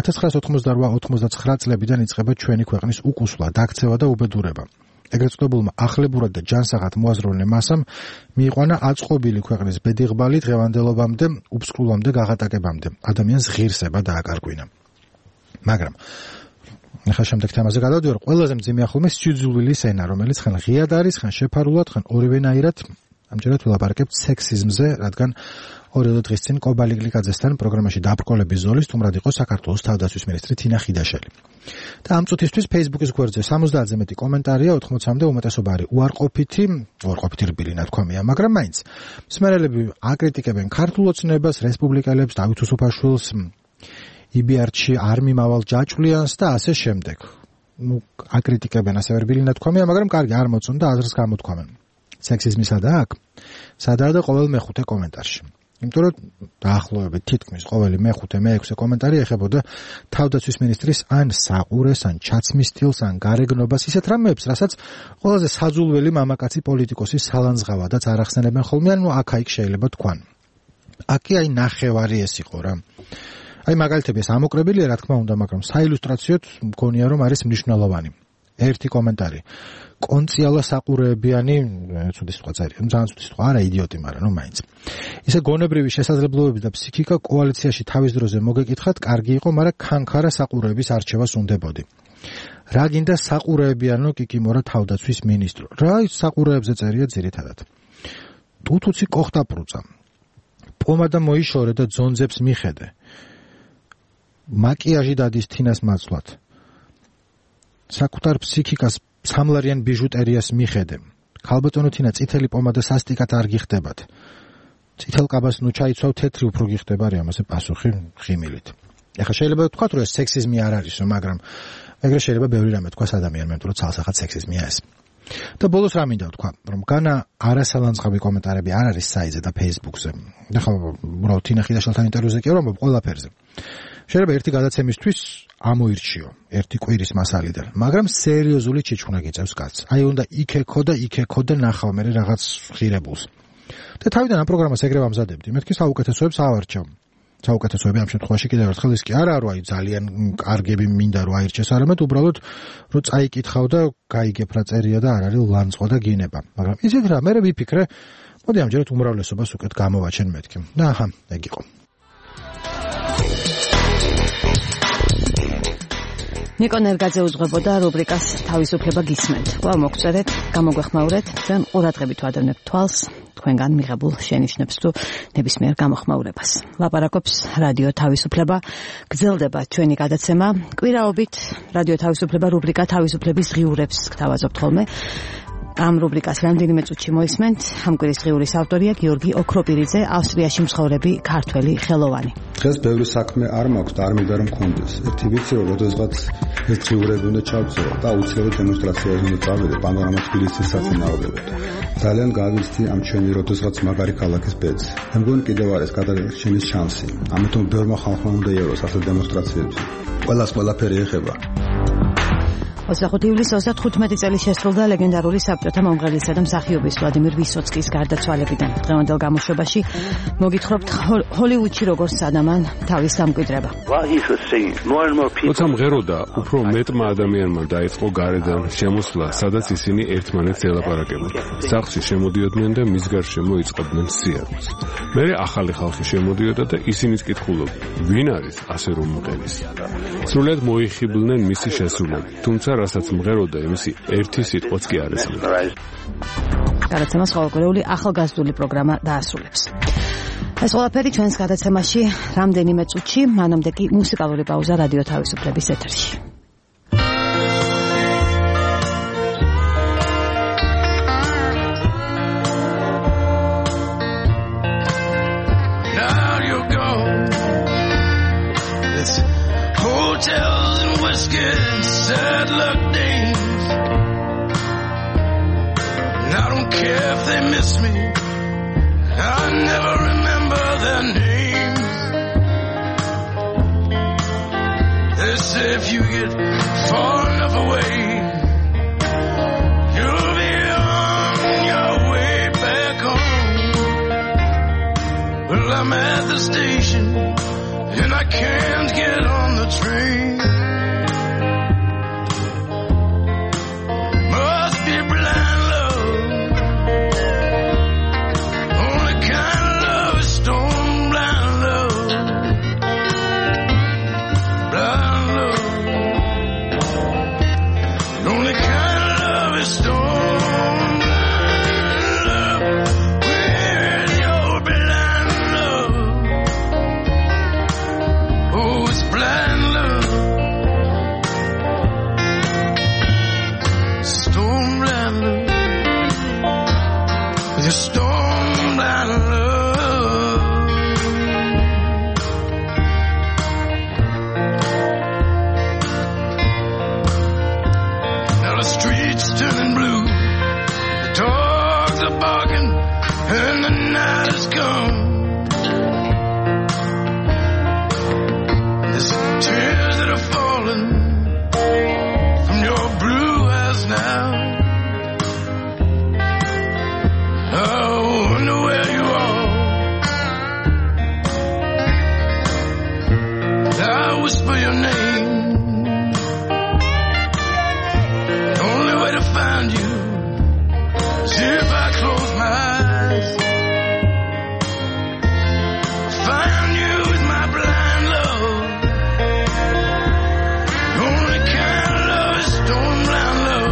1988-99 წლებიდან იწყება ჩვენი ქვეყნის უკუსვლა, დაქცევა და უბედურება. ეგრეთ წოდებულმა ახლებურად და ჯანსაღად მოაზროვნე მასამ მიიყვანა აწყობილი ქვეყნის ბედიღბალი დღევანდელობამდე, უბსკულამდე გაღატაკებამდე. ადამიანს ღირსება დააკარგვინა. მაგრამ ახლა შემდეგ თემაზე გადავდივარ. ყველაზე მძიმე ახალმე სიძულვილის ენა, რომელიც ხან ღიად არის, ხან შეფარულად, ხან ორივენაირად. ამჯერად ვილაპარაკებთ სექსიზმზე, რადგან 2 დღის წინ კობალი გლიკაძესთან პროგრამაში დაბრკოლების ზოლის სტუმრად იყო საქართველოს თავდაცვის მინისტრი თინა ხიდაშელი. და ამ წუთისთვის Facebook-ის გვერდზე 70-ზე მეტი კომენტარია, 80-მდე უმეტესობა არის უარყოფითი რბილი ნათქვამია, მაგრამ მაინც მსმენელები აკრიტიკებენ ქართულ ოცნებას, რესპუბლიკელებს, დავით უსუფაშვილს, იბიარჩი არ მიმავალ ჯაჭვლიანს და ასე შემდეგ. აკრიტიკებენ ასევე რბილი ნათქვამია, მაგრამ კარგი არ მოწონ და აზრს გამოთქვამენ. სექსიზმი სადაა აქ? სადაა და ყოველ მეხუთე კომენტარში. იმიტომ რომ დაახლოებით თითქმის ყოველი მეხუთე, მეექვსე კომენტარი ეხებოდა თავდაცვის მინისტრის ან საყურეს, ან ჩაცმის სტილს, ან გარეგნობას, ისეთ რამეებს, რასაც ყველაზე საძულველი მამაკაცი პოლიტიკოსის სალანძღავადაც არ ახსენებენ ხოლმე, ანუ აქ-აიქ შეიძლება თქვან. აქი აი ნახევარი ეს იყო რა. აი მაგალითები ეს ამოკრებელია რა თქმა უნდა, მაგრამ საილუსტრაციოდ მგონია რომ არის მნიშვნელოვანი. ერთი კომენტარი. კონციალა საყურეებიანი, ცუდი სიტყვა წერია, ძალიან ცუდი სიტყვა, არა იდიოტი, მაგრამ ნუ მაინც. ისე გონებრივი შესაძლებლობები და ფსიქიკა კოალიციაში თავის დროზე მოგეკითხათ, კარგი იყო, მაგრამ ქანქარა საყურეების არჩევას უნდებოდი. რა გინდა საყურეებიანო კიკიმორა თავდაცვის მინისტრო? რა საყურეებზე წერია ძირითადად? ტუთუცი კოხტაპრუწა. პომადა მოიშორე და ძონძებს მიხედე. მაკიაჟი დადის თინას მაცვლად. საკუთარ ფსიქიკას სამლარიან ბიჟუტერიას მიხედე. ქალბატონო თინა წითელი პომადა სასტიკად არ გიხდებათ. წითელ კაბას ნუ ჩაიცვალ თეთრი უფრო გიხდება რა ამაზე პასუხი ღიმილით. ეხლა შეიძლება ვთქვათ რომ ეს სექსიზმი არ არისო, მაგრამ ეგრე შეიძლება ბევრი რამე თქვას ადამიანმა, თუ რომ ცალსახად სექსიზმია ეს. და ბოლოს რა მინდა ვთქვა, რომ განა არასალანძღავი კომენტარები არ არის საიტზე და Facebook-ზე. ეხლა უბრალოდ თინა ხიდაშელთან ინტერვიუზე კი ვამბობ ყველაფერზე. შეიძლება ერთი გადაცემისთვის ამოირჩიო ერთი კვირის მასალიდან, მაგრამ სერიოზული ჩიჩხუნა გიწევს კაცს. აი უნდა იქ-ეკო და ნახავ მე რაღაც ღირებულს. და თავიდან ამ პროგრამას ეგრევე ამზადებდი. მეთქი საუკეთესოებს ავარჩევ. საუკეთესოები ამ შემთხვევაში კიდევ ერთხელ ის კი არა რომ აი ძალიან კარგები მინდა რომ აირჩეს, არამედ უბრალოდ რომ წაიკითხავ და გაიგებ რა წერია და არ არის ლანძღვა და გინება. მაგრამ ისეთ რა მე ვიფიქრე, მოდი ამჯერად უმრავლესობას უკეთ გამოვაჩენ მეთქი. და აჰა, ეგ იყო. ნიკო ნერგაძე უძღვებოდა რუბრიკას თავისუფლება გისმენთ. კვლავ მოგწერეთ, გამოგვეხმაურეთ, ჩვენ ყურადღებით ვადევნებთ თვალს თქვენგან მიღებულ შენიშვნებს თუ ნებისმიერ გამოხმაურებას. ლაპარაკობს რადიო თავისუფლება, გრძელდება ჩვენი გადაცემა. კვირაობით რადიო თავისუფლება რუბრიკა თავისუფლების ღიურებს გთავაზობთ ხოლმე. ამ რუბრიკას რამდენიმე წუთში მოისმენთ. ამ კვირის ღიურის ავტორია გიორგი ოქროპირიძე, ავსტრიაში მცხოვრები ქართველი ხელოვანი. დღეს ბევრი საქმე არ მაქვს და არ მინდა რომ მქონდეს. ერთი ვიცი რომ როდესღაც ეს ღიურები უნდა ჩავწერო და აუცილებლად დემონსტრაციაზე უნდა წავიდე პანორამა თბილისის საწინააღმდეგოდ. ძალიან გავიცდი ამ ჩვენი როდესღაც მაგარი ქალაქის ბედს. მე მგონი კიდევ არის გადარჩენის შანსი. ამიტომ ბევრმა ხალხმა უნდა იაროს ასეთ დემონსტრაციებზე. ყველას ყველაფერი ეხება. 25 ივლისის 35 წელი შესრულდა ლეგენდარული საბჭოთა მომღერლისა და მსახიობის ვლადიმერ ვისოცკის გარდაცვალებიდან. დღევანდელ გამოშვებაში მოგითხრობთ ჰოლივუდში როგორ სადამან თავის დამკვიდრება. როცა მღეროდა, უფრო მეტმა ადამიანმა დაიწყო გარედან შემოსვლა, სადაც ისინი ერთმანეთს ელაპარაკებოდნენ. სახლში შემოდიოდნენ და მის გარშემო იწყებდნენ სიარულს. მერე ახალი ხალხი შემოდიოდა და ისინიც კითხულობდნენ, ვინ არის ასე რომ მღერის. სრულად მოიხიბლნენ მისი შესრულები, თუმცა რასაც მღეროდა, იმისი ერთი სიტყვაც კი არ ესმოდა. გადაცემას ყოველკვირეული ახალგაზრდული პროგრამა დაასრულებს. ეს ყველაფერი ჩვენს გადაცემაში რამდენიმე წუთში, მანამდე კი მუსიკალური პაუზა რადიო თავისუფლების ეთერში. Hotels and whiskey, sad luck days. And I don't care if they miss me. I never remember their names. They say if you get far enough away, you'll be on your way back home. Well, I'm at the station and I can't get on the train. Must be blind love. Only kind of love is stone blind love. Blind love. The only kind of love is stone blind love. With your blind love. Oh, it's blind love. Stone blind love. It's stone blind love. Now the streets turning blue, the dogs are barking, and the night has come. There's tears that are falling from your blue eyes now. I wonder where you are. I whisper your name. The only way to find you is if I close my eyes. Find you with my blind love. The only kind of love is stone blind love.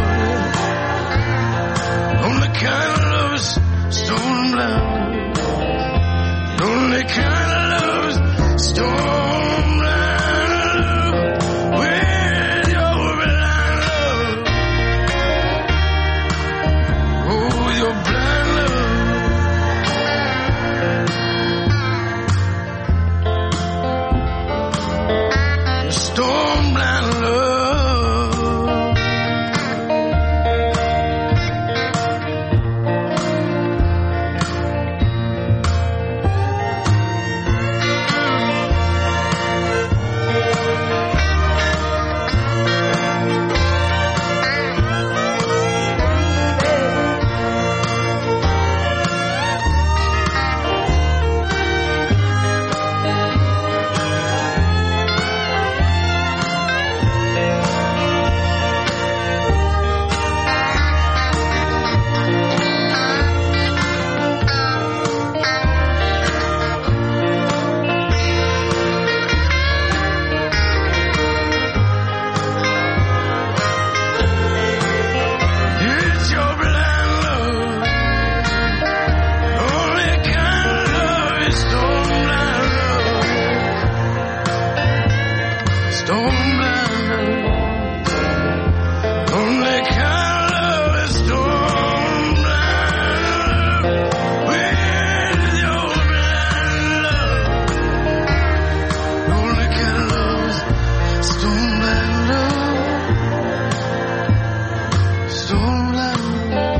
The only kind of love is stone blind. The only kind of love is stone blind love. With your blind love. Oh, with your blind love. Your stone blind love. It's your blind love. Only kind of love is stone blind love. Stone blind love. Only kind of love is stone blind love. With your blind love. Only kind of love is stone blind love. Stone blind love.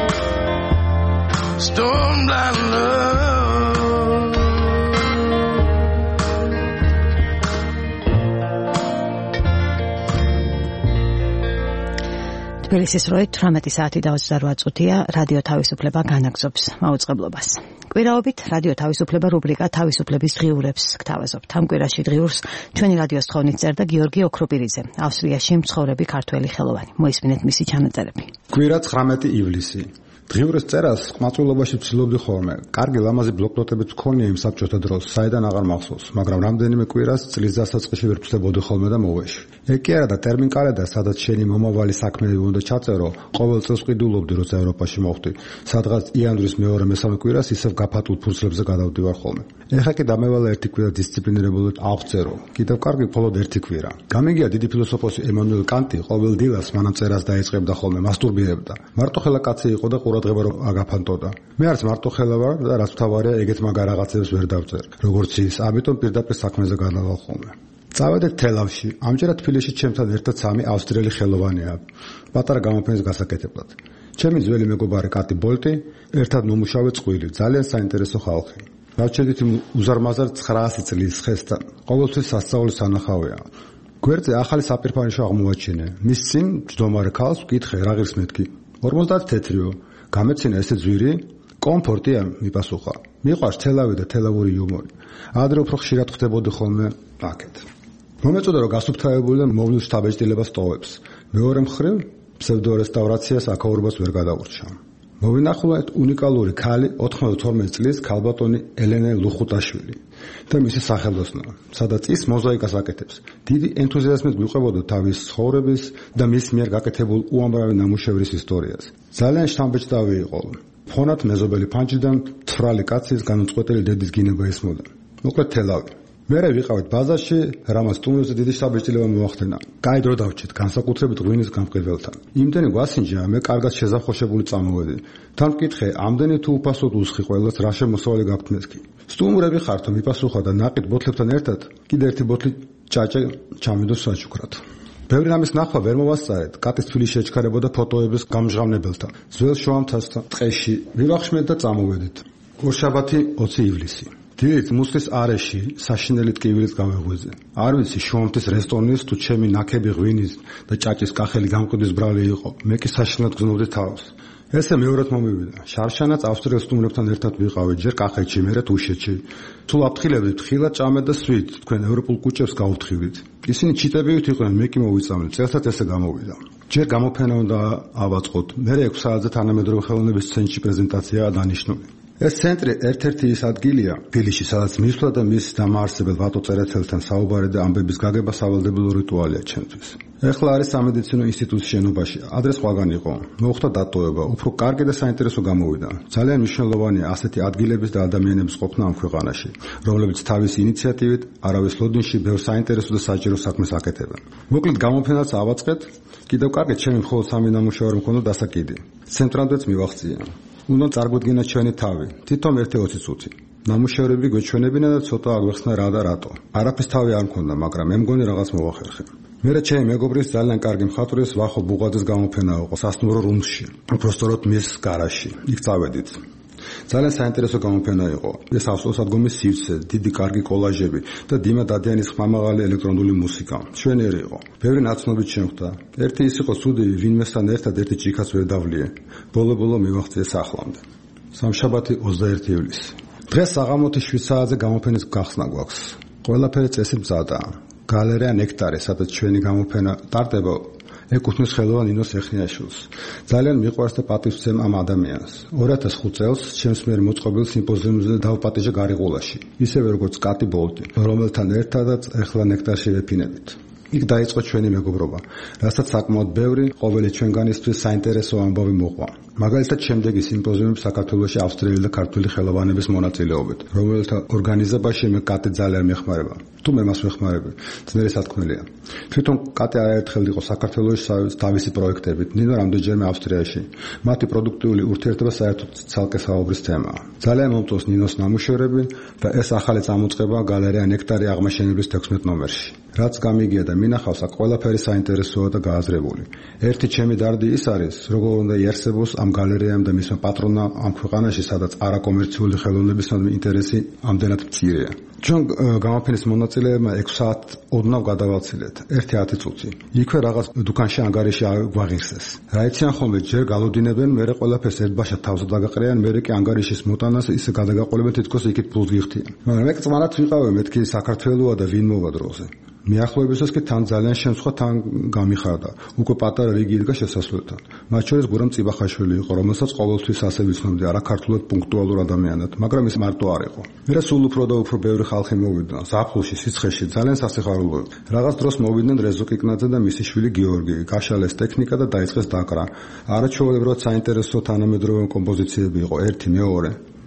Stone blind love. თბილისის როი 18 საათი და 28 წუთია. რადიო თავისუფლება განაგზობს მაუწყებლობას. კვირაობით რადიო თავისუფლება რუბრიკა თავისუფლების დღიურებს გთავაზობთ. ამ კვირაში დღიურს ჩვენი რადიოს თხოვნით წერდა გიორგი ოქროპირიძე, ავსტრიაში მცხოვრები ქართველი ხელოვანი. მოისმინეთ მისი ჩანაწერები. კვირა 19 ივლისი. დღიურის წერას ყმაწვილობაში ვცდილობდი ხოლმე. კარგი ლამაზი ბლოკნოტებიც მქონია იმ საბჭოთა დროს, საიდან აღარ მახსოვს, მაგრამ რამდენიმე კვირას წლის დასაწყისში ვერ ვცდებოდი ხოლმე და მოვეში. ეგ კი არა და ტერმინკარედა, სადაც შენი მომავალი საქმეები უნდა ჩაწერო, ყოველ წელს ვყიდულობდი, როცა ევროპაში მოვხდი. სადღაც იანვრის მეორე-მესამე კვირას ისევ გაფატულ ფურცლებზე გადავდივარ ხოლმე. ეხლა კი დამევალა ერთი კვირა დისციპლინირებულად ავწერო. კიდევ კარგი მხოლოდ ერთი კვირა. გამიგია დიდი ფილოსოფოსი ემანუელ კანტი ყოველ დილას მანამ წერას დაიწყებდა ხოლმე, მასტურბირებდა. მარტოხელა კაცი იყო და ყურადღება რომ აგაფანტოდა. მე არც მარტოხელა ვარ და რაც მთავარია, ეგეთ მაგარ რაღაცებს ვერ დავწერ. როგორც ის, ამიტომ პირდაპირ საქმეზე გადავალ ხოლმე. წავედით თელავში. ამჯერად თბილისში ჩემთან ერთად 3 ავსტრიელი ხელოვანია. პატარა გამოფენის გასაკეთებლად. ჩემი ძველი მეგობარი კატი ბოლტი, ერთად მომუშავე წყვილი, ძალიან საინტერესო ხალხი. დავჭედით უზარმაზარ 900 წლის ხესთან. ყოველთვის სასწაულის სანახავია. გვერდზე ახალი საპირფანიშო აღმოაჩინე. მის წინ ჯდომარე ქალს ვკითხე, რა ღირს მეთქი. 50 თეთრიო. გამეცინა ესე ძვირი? კომფორტია, მიპასუხა. მიყვარს თელავი და თელავური იუმორი. ადრე უფრო ხშირად ხვდებოდი ხოლმე აქეთ. მომეწოდა რომ გასუფთავებული და მოვლილ შთაბეჭდილებას ტოვებს. მეორე მხრივ ფსევდორესტავრაციას აქაურობას ვერ გადაურჩა. მოვინახულეთ უნიკალური ქალი 92 წლის ქალბატონი ელენე ლუხუტაშვილი და მისი სახელოსნო, სადაც ის მოზაიკას აკეთებს. დიდი ენთუზიაზმით გვიყვებოდა თავის ცხოვრების და მის მიერ გაკეთებულ უამრავი ნამუშევრის ისტორიას. ძალიან შთამბეჭდავი იყო. ფონად მეზობელი ფანჯრიდან თვრალი კაცის განუწყვეტელი დედის გინება ესმოდა. მოკლედ თელავი. მერე ვიყავით ბაზარში, რამაც სტუმრებზე დიდი შთაბეჭდილება მოახდინა. კაი დრო დავჭით, განსაკუთრებით ღვინის გამყიდველთან. იმდენი გვასინჯა, მე კარგად შეზახოშებული წამოვედი. თან ვკითხე, ამდენი თუ უფასოდ უსხი ყველას, რა შემოსავალი გაქვთ მეთქი. სტუმრები ხართო, მიპასუხა და ნაყიდ ბოთლებთან ერთად კიდე ერთი ბოთლი ჭაჭა ჩამიდო საჩუქრად. ბევრი რამის ნახვა ვერ მოვასწარეთ. კატის თვილი შეჩქარებოდა ფოტოების გამჟღავნებელთან. ძველ შუამთასთან ტყეში ვივახშმეთ და წამოვედით. ორშაბათი 20 ივლისი. დილით მუსლის არეში საშინელი ტკივილის გავეღვიძე. არ ვიცი შუამთის რესტორნის თუ ჩემი ნაკები ღვინის და ჭაჭის კახელი გამყიდვის ბრალი იყო. მე კი საშინელად გზნობდი თავს. ესე მეორედ მომივიდა. შარშანაც ავსტრიელ სტუმრებთან ერთად ვიყავით, ჯერ კახეთში, მერე თუშეთში. თუ აფრთხილებდით, ხილად ჭამეთ და სვით, თქვენ ევროპულ კუჭებს გაუფრთხილდით. ისინი ჩიტებივით იყვნენ, მე კი მოვიწამლე. წელსაც ესე გამოვიდა. ჯერ გამოფენა უნდა ავაწყოთ. მერე 6 საათზე თანამედროვე ხელოვნების ცენტრში პრეზენტაციაა დანიშნული. ეს ცენტრი ერთ-ერთი ის ადგილია თბილისში, სადაც მისვლა და მის დამაარსებელ ვატო წერეთელთან საუბარი და ამბების გაგება სავალდებულო რიტუალია ჩემთვის. ეხლა არის სამედიცინო ინსტიტუტის შენობაში. ადრე სხვაგან იყო. მოხდა დატოვება, უფრო კარგი და საინტერესო გამოვიდა. ძალიან მნიშვნელოვანია ასეთი ადგილების და ადამიანების ყოფნა ამ ქვეყანაში, რომლებიც თავისი ინიციატივით არავის ლოდინში ბევრ საინტერესო და საჭირო საქმეს აკეთებენ. მოკლედ გამოფენაც ავაწყეთ. კიდევ კარგად ჩემი მხოლოდ 3 ნამუშევარი მქონდა დასაკიდი. ცენტრამდეც მივახცია. უნდა წარგვედგინოთ ჩვენი თავი, თითო 1-20 წუთი. ნამუშევრები გვეჩვენებინა და ცოტა აგვეხსნა რა და რატო. არაფრის თავი არ მქონდა, მაგრამ მე მგონი რაღაც მოვახერხე. მერე ჩემი მეგობრის ძალიან კარგი მხატვრის ვახო ბუღაძის გამოფენა იყო სასტუმრო რუმსში, უბრალოდ მის გარაჟში. იქ წავედით. ძალიან საინტერესო გამოფენა იყო. ეს ავტოსადგომის სივრცე, დიდი კარგი კოლაჟები და დიმა დადიანის ხმამაღალი ელექტრონული მუსიკა. მშვენიერი იყო. ბევრი ნაცნობი შემხვდა. ერთი ის იყო ცუდი, ვინმესთან ერთად ერთი ჭიქაც ვერ დავლიე. ბოლო-ბოლო მივახციე სახლამდე. სამშაბათი 21 ივლისი. დღეს საღამოთი 7 საათზე გამოფენის გახსნა გვაქვს. ყველაფერი წესი მზადაა. გალერეა ნექტარი, სადაც ჩვენი გამოფენა ტარდება, ეკუთვნის ხელოვან ნინოს ეხნიაშვილს. ძალიან მიყვარს და პატივს ვცემ ამ ადამიანს. 2005 წელს ჩემს მიერ მოწყობილ სიმპოზიუმზე დავპატიჟე გარიყულაში, ისევე როგორც კატი ბოლტი, რომელთან ერთადაც ეხლა ნექტარში ვეფინებით. იქ დაიწყო ჩვენი მეგობრობა, რასაც საკმაოდ ბევრი ყოველი ჩვენგანისთვის საინტერესო ამბავი მოყვა. მაგალითად, შემდეგი სიმპოზიუმი საქართველოში ავსტრიელი და ქართული ხელოვანების მონაწილეობით, რომელთა ორგანიზებაში მე კატი ძალიან მეხმარება. თუ მე მას ვეხმარები, ძნელი სათქმელია. თვითონ კატი არაერთხელ იყო საქართველოში თავისი პროექტებით, ნინო რამდენჯერმე ავსტრიაში. მათი პროდუქტიული ურთიერთობა საერთოდ ცალკე საუბრის თემაა. ძალიან მომწონს ნინოს ნამუშევრები და ეს ახალი წამოწყება გალერეა ნექტარი აღმაშენებლის 16 ნომერში. რაც გამიგია და მინახავს, აქ ყველაფერი საინტერესოა და გააზრებული. ერთი ჩემი დარდი ის არის, როგორ უნდა იარსებოს ამ გალერეამ და მისმა პატრონმა ამ ქვეყანაში, სადაც არაკომერციული ხელოვნებისადმი ინტერესი ამდენად მცირეა. ჩვენ გამოფენის მონაწილეებმა 6 საათ ოდნავ გადავალცილეთ, 1-10 წუთი. იქვე რაღაც დუქანში ანგარიში გვაღირსეს. რა იციან ხოლმე, ჯერ galudineben, მერე ყველაფერს ერთბაშად თავზე დაგაყრიან, მერე კი ანგარიშის მოტანას ისე გადაგაყოლებენ, თითქოს იქით ფულს გიხდიან. მაგრამ მე წმანად ვიყავი, მეთქი საქართველოა და ვინ მოვა დროზე. მიახლოებისას კი თან ძალიან შემცხვა თან გამიხარდა. უკვე პატარა რიგი იდგა შესასვლელთან. მათ შორის გურამ წიბახაშვილი იყო, რომელსაც ყოველთვის ასე ვიცნობდი, არა ქართულად პუნქტუალურ ადამიანად, მაგრამ ის მარტო არ იყო. მერე სულ უფრო და უფრო ბევრი ხალხი მოვიდა, ზაფხულში, სიცხეში, ძალიან სასიხარულოა. რაღაც დროს მოვიდნენ რეზო კიკნაძე და მისი შვილი გიორგი, გაშალეს ტექნიკა და დაიწყეს დაკრა. არაჩვეულებრივად საინტერესო თანამედროვე კომპოზიციები იყო, ერთი, მეორე.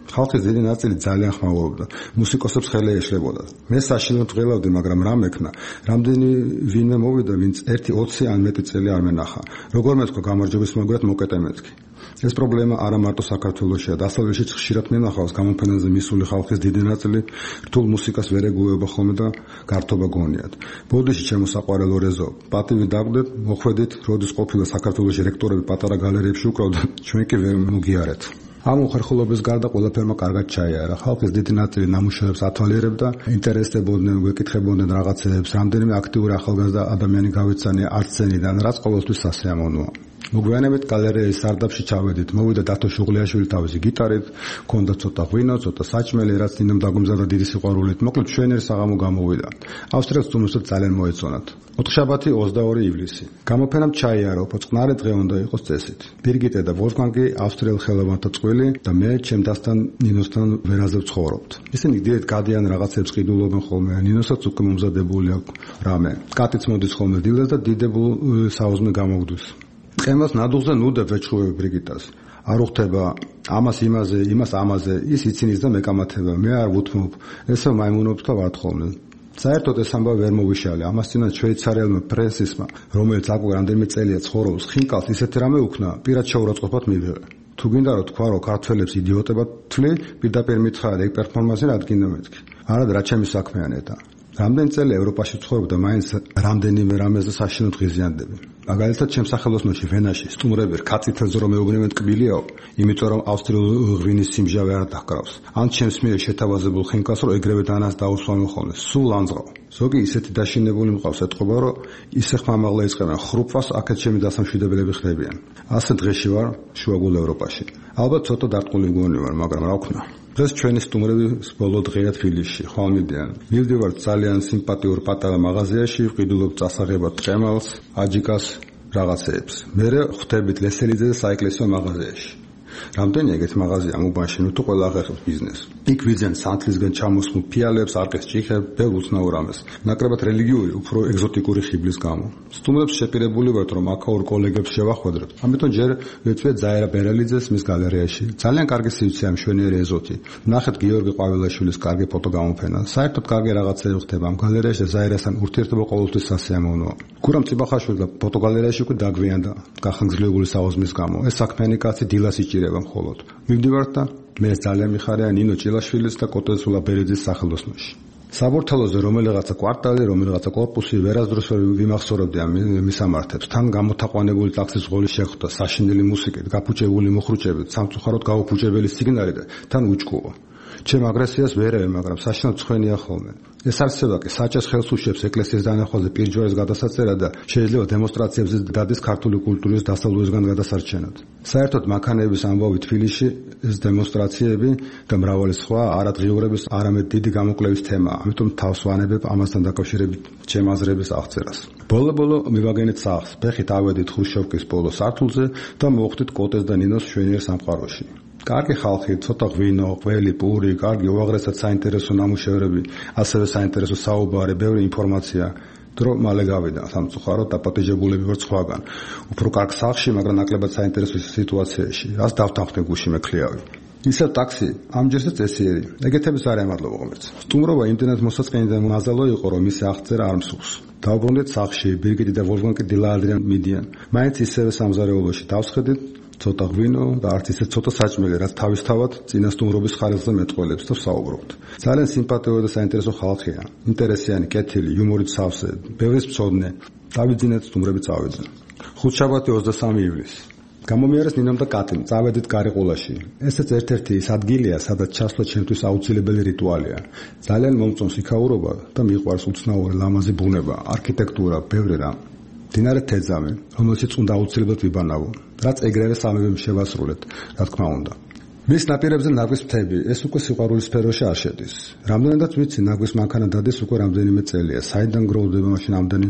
ხალხის დიდი ნაწილი ძალიან ხმაურობდა. მუსიკოსებს ხელი ეშლებოდა. მე საშინელად ვღელავდი, მაგრამ რა მექნა? რამდენი ვინმე მოვიდა, ვინც 1-20 ან მეტი წელი არ მენახა. როგორ მეთქვა გამარჯვების მოგვრად მოკეტე მეთქი. ეს პრობლემა არა მარტო საქართველოშია, დასავლეთშიც ხშირად მენახავს გამოფენაზე მისული ხალხის დიდი ნაწილი რთულ მუსიკას ვერ ეგუება ხოლმე და გართობა გონიათ. ბოდიში ჩემო საყვარელო რეზო, პატივი დაგვდეთ, მოხვედით, როდის ყოფილა საქართველოში რექტორები პატარა გალერეებში უკრავდა, ჩვენ კი ვერ მოგიარეთ. ამ უხერხულობის გარდა ყველაფერმა კარგად ჩაიარა. ხალხის დიდი ნაწილი ნამუშევრებს ათვალიერებდა, ინტერესდებოდნენ, გვეკითხებოდნენ რაღაცებს, რამდენიმე აქტიური ახალგაზრდა ადამიანი გავეცანია არცენიდან, რაც ყოველთვის სასიამოვნოა. მოგვიანებით გალერეის სარდაფში ჩავედით, მოვიდა დათო შუღლიაშვილი თავისი გიტარით, ჰქონდა ცოტა ღვინო, ცოტა საჭმელი, რაც ნინომ დაგუმზადდა დიდი სიყვარულით. მოკლედ ჩვენერი საღამო გამოვიდა. ავსტრიელს თუნუსაც ძალიან მოეწონათ. ოთხშაბათი 22 ივლისი. გამოფენამ ჩაიარა, უფრო წყნარი დღე უნდა იყოს წესით. ბირგიტე და ვოლფგანგი ავსტრიელ ხელოვანთა წყვილი და მე ჩემთან ნინოსთან ვერაზე ვცხოვრობთ. ისინი დიდად გადიან რაღაცებს ყიდულობენ ხოლმე, ნინოსაც უკვე მომზადებული აქვს რამე. კატიც მოდის ხოლმე დილას და დიდებულ საუზმე გამოგდის. ყემას ნადუღზე ნუდებ ვეჩხუბები ბრიგიტას. არ უხდება ამას იმაზე, იმას ამაზე, ის იცინის და მეკამათება. მე არ ვუთმობ, ესე მაიმუნობს და ვართხოვნე. საერთოდ ეს ამბავი ვერ მოვიშალე. ამასთანავე შვეიცარიელმა პრესისმა, რომელიც აკვე რამდენიმე წელია ცხოვრობს, ხინკალს ისეთი რამე უქნა, პირად შეურაცხყოფად მივიღე. თუ გინდა რომ თქვა, რომ ქართველებს იდიოტებად თვლი, პირდაპირ მითხრა ეგ პერფორმანსი რადგინდა მეთქი. არად რა ჩემი საქმეა ნეტა. რამდენი წელი ევროპაში ცხოვრობ და მაინც რამდენიმე რამეზე საშინოდ ღიზიანდები. მაგალითად, ჩემს სახელოსნოში ვენაში სტუმრები რქაწითელზე რომ მეუბნებენ ტკბილიაო, იმიტომ რომ ავსტრიული ღვინის სიმჟავე არ დახკრავს. ან ჩემს მიერ შეთავაზებულ ხინკალს რომ ეგრევე დანას დაუსვამო ხოლმე, სულ ლანძღავ. ზოგი ისეთი დაშინებული მყავს ეთყობა, რომ ისე ხმამაღლა იწყებენ ხრუპვას, აქეთ ჩემი დასამშვიდებლები ხდებიან. ასე დღეში ვარ შუაგულ ევროპაში. ალბათ ცოტა დარტყმული მგონი ვარ, მაგრამ რა ვქნა. დღეს ჩვენი სტუმრები ბოლო დღეა თბილისში, ხვალმიდიან. მივდივართ ძალიან სიმპათიურ პატარა მაღაზიაში, ვყიდულობ წასაღებად ტყემალს, აჯიკას, რაღაცეებს. მერე ხვდებით ლესელიძე და საეკლესიო მაღაზიაში. რამდენი ეგეთ მაღაზია უბანში, ნუ თუ ყველა ახერხებს ბიზნესს. იქ ვიძენ სანთლისგან ჩამოსხმულ ფიალებს, არყის ჭიხებს, ბევრ უცნაურ რამეს. ნაკლებად რელიგიური, უფრო ეგზოტიკური ხიბლის გამო. სტუმრებს შეპირებული ვართ, რომ აქაურ კოლეგებს შევახვედრებთ. ამიტომ ჯერ ვეცვეთ ზაირა ბერელიძეს მის გალერეაში. ძალიან კარგი სიუცეა მშვენიერი ეზოთი. ნახეთ გიორგი ყვავილაშვილის კარგი ფოტოგამოფენა. საერთოდ კარგი რაღაცები ხდება ამ გალერეაში და ზაირასთან ურთიერთობა ყოველთვის სასიამოვნოა. გურამ ციბახაშვილი და ფოტოგალერეაში უკვე დაგვიანდა გახანგრძლივებული საუზმის გამო. ეს საქმიანი კაცი დილას იჭირება მხოლოდ. მივდივართ და მე ძალიან მიხარია ნინო ჭილაშვილის და კოტე სულაბერიძის სახელოსნოში. საბურთალოზე რომელიღაცა კვარტალი, რომელიღაცა კორპუსი ვერასდროს ვერ ვიმახსოვრებდი ამ მისამართებს. თან გამოთაყვანებული ტაქსის ღოლი შეხვდა, საშინელი მუსიკით, გაფუჭებული მოხრუჭებით, სამწუხაროდ გაუფუჭებელი სიგნალი და თან უჭკუო. ჩემ აგრესიას ვერევე, მაგრამ საშინოდ ცხენია ხოლმე. ეს არსება კი საჭეს ხელს უშევს ეკლესიის დანახვაზე პირჯვარის გადასაწერა და შეიძლება დემონსტრაციებზე დადეს ქართული კულტურის დასავლურისგან გადასარჩენად. საერთოდ მანქანების ამბავი თბილისში ეს დემონსტრაციები და მრავალი სხვა არადღიურების, არამედ დიდი გამოკვლევის თემაა. ამიტომ თავს ვანებებ ამასთან დაკავშირებით ჩემ აზრების აღწერას. ბოლო-ბოლო მივაგენეთ სახლს, ფეხით ავედით ხრუშჩოვკის ბოლო სართულზე და მოვხვდით კოტეს და ნინოს შვენიერ სამყაროში. კარგი ხალხი, ცოტა ღვინო, ყველი, პური, კარგი, უაღრესად საინტერესო ნამუშევრები, ასევე საინტერესო საუბარი, ბევრი ინფორმაცია. დრო მალე გავიდა, სამწუხაროდ დაპატეჟებულები ვარ სხვაგან. უფრო კარგ სახლში, მაგრამ ნაკლებად საინტერესო სიტუაციაში. რას დავთანხმდე გუში მექლიავი. ისევ ტაქსი, ამჯერსაც წესიერი. ეგეთების არაა მადლობა ღმერთს. სტუმრობა იმდენად მოსაწყენი და მაზალო იყო, რომ მისი აღწერა არ მსურს. დავბრუნდით სახლში, ბირგიტი და ვოლფგანგი დილაადრიან მიდიან. მაინც ისევე სამზარეულოში დავსხედით. ცოტა ღვინო და არც ისე ცოტა საჭმელი, რაც თავისთავად წინასტუმრობის ხარისხზე მეტყველებს და ვსაუბრობთ. ძალიან სიმპათიური და საინტერესო ხალხია. ინტერესიანი, კეთილი, იუმორით სავსე, ბევრის მცოდნე. დავიძინეთ სტუმრები წავიდნენ. ხუთშაბათი 23 ივლისი. გამომიარეს ნინომ და კატიმ, წავედით გარიყულაში. ესეც ერთ-ერთი ის ადგილია, სადაც ჩასვლა ჩემთვის აუცილებელი რიტუალია. ძალიან მომწონს იქაურობა და მიყვარს უცნაური ლამაზი ბუნება, არქიტექტურა, ბევრი რამ. დინარე თეძამი, რომელშიც უნდა აუცილებლად ვიბანავო, რაც ეგრევე სამივემ შევასრულეთ, რა თქმა უნდა. მის ნაპირებზე ნაგვის მთები, ეს უკვე სიყვარულის სფეროში არ შედის. რამდენადაც ვიცი, ნაგვის მანქანა დადეს უკვე რამდენიმე წელია, საიდან გროვდება მაშინ ამდენი?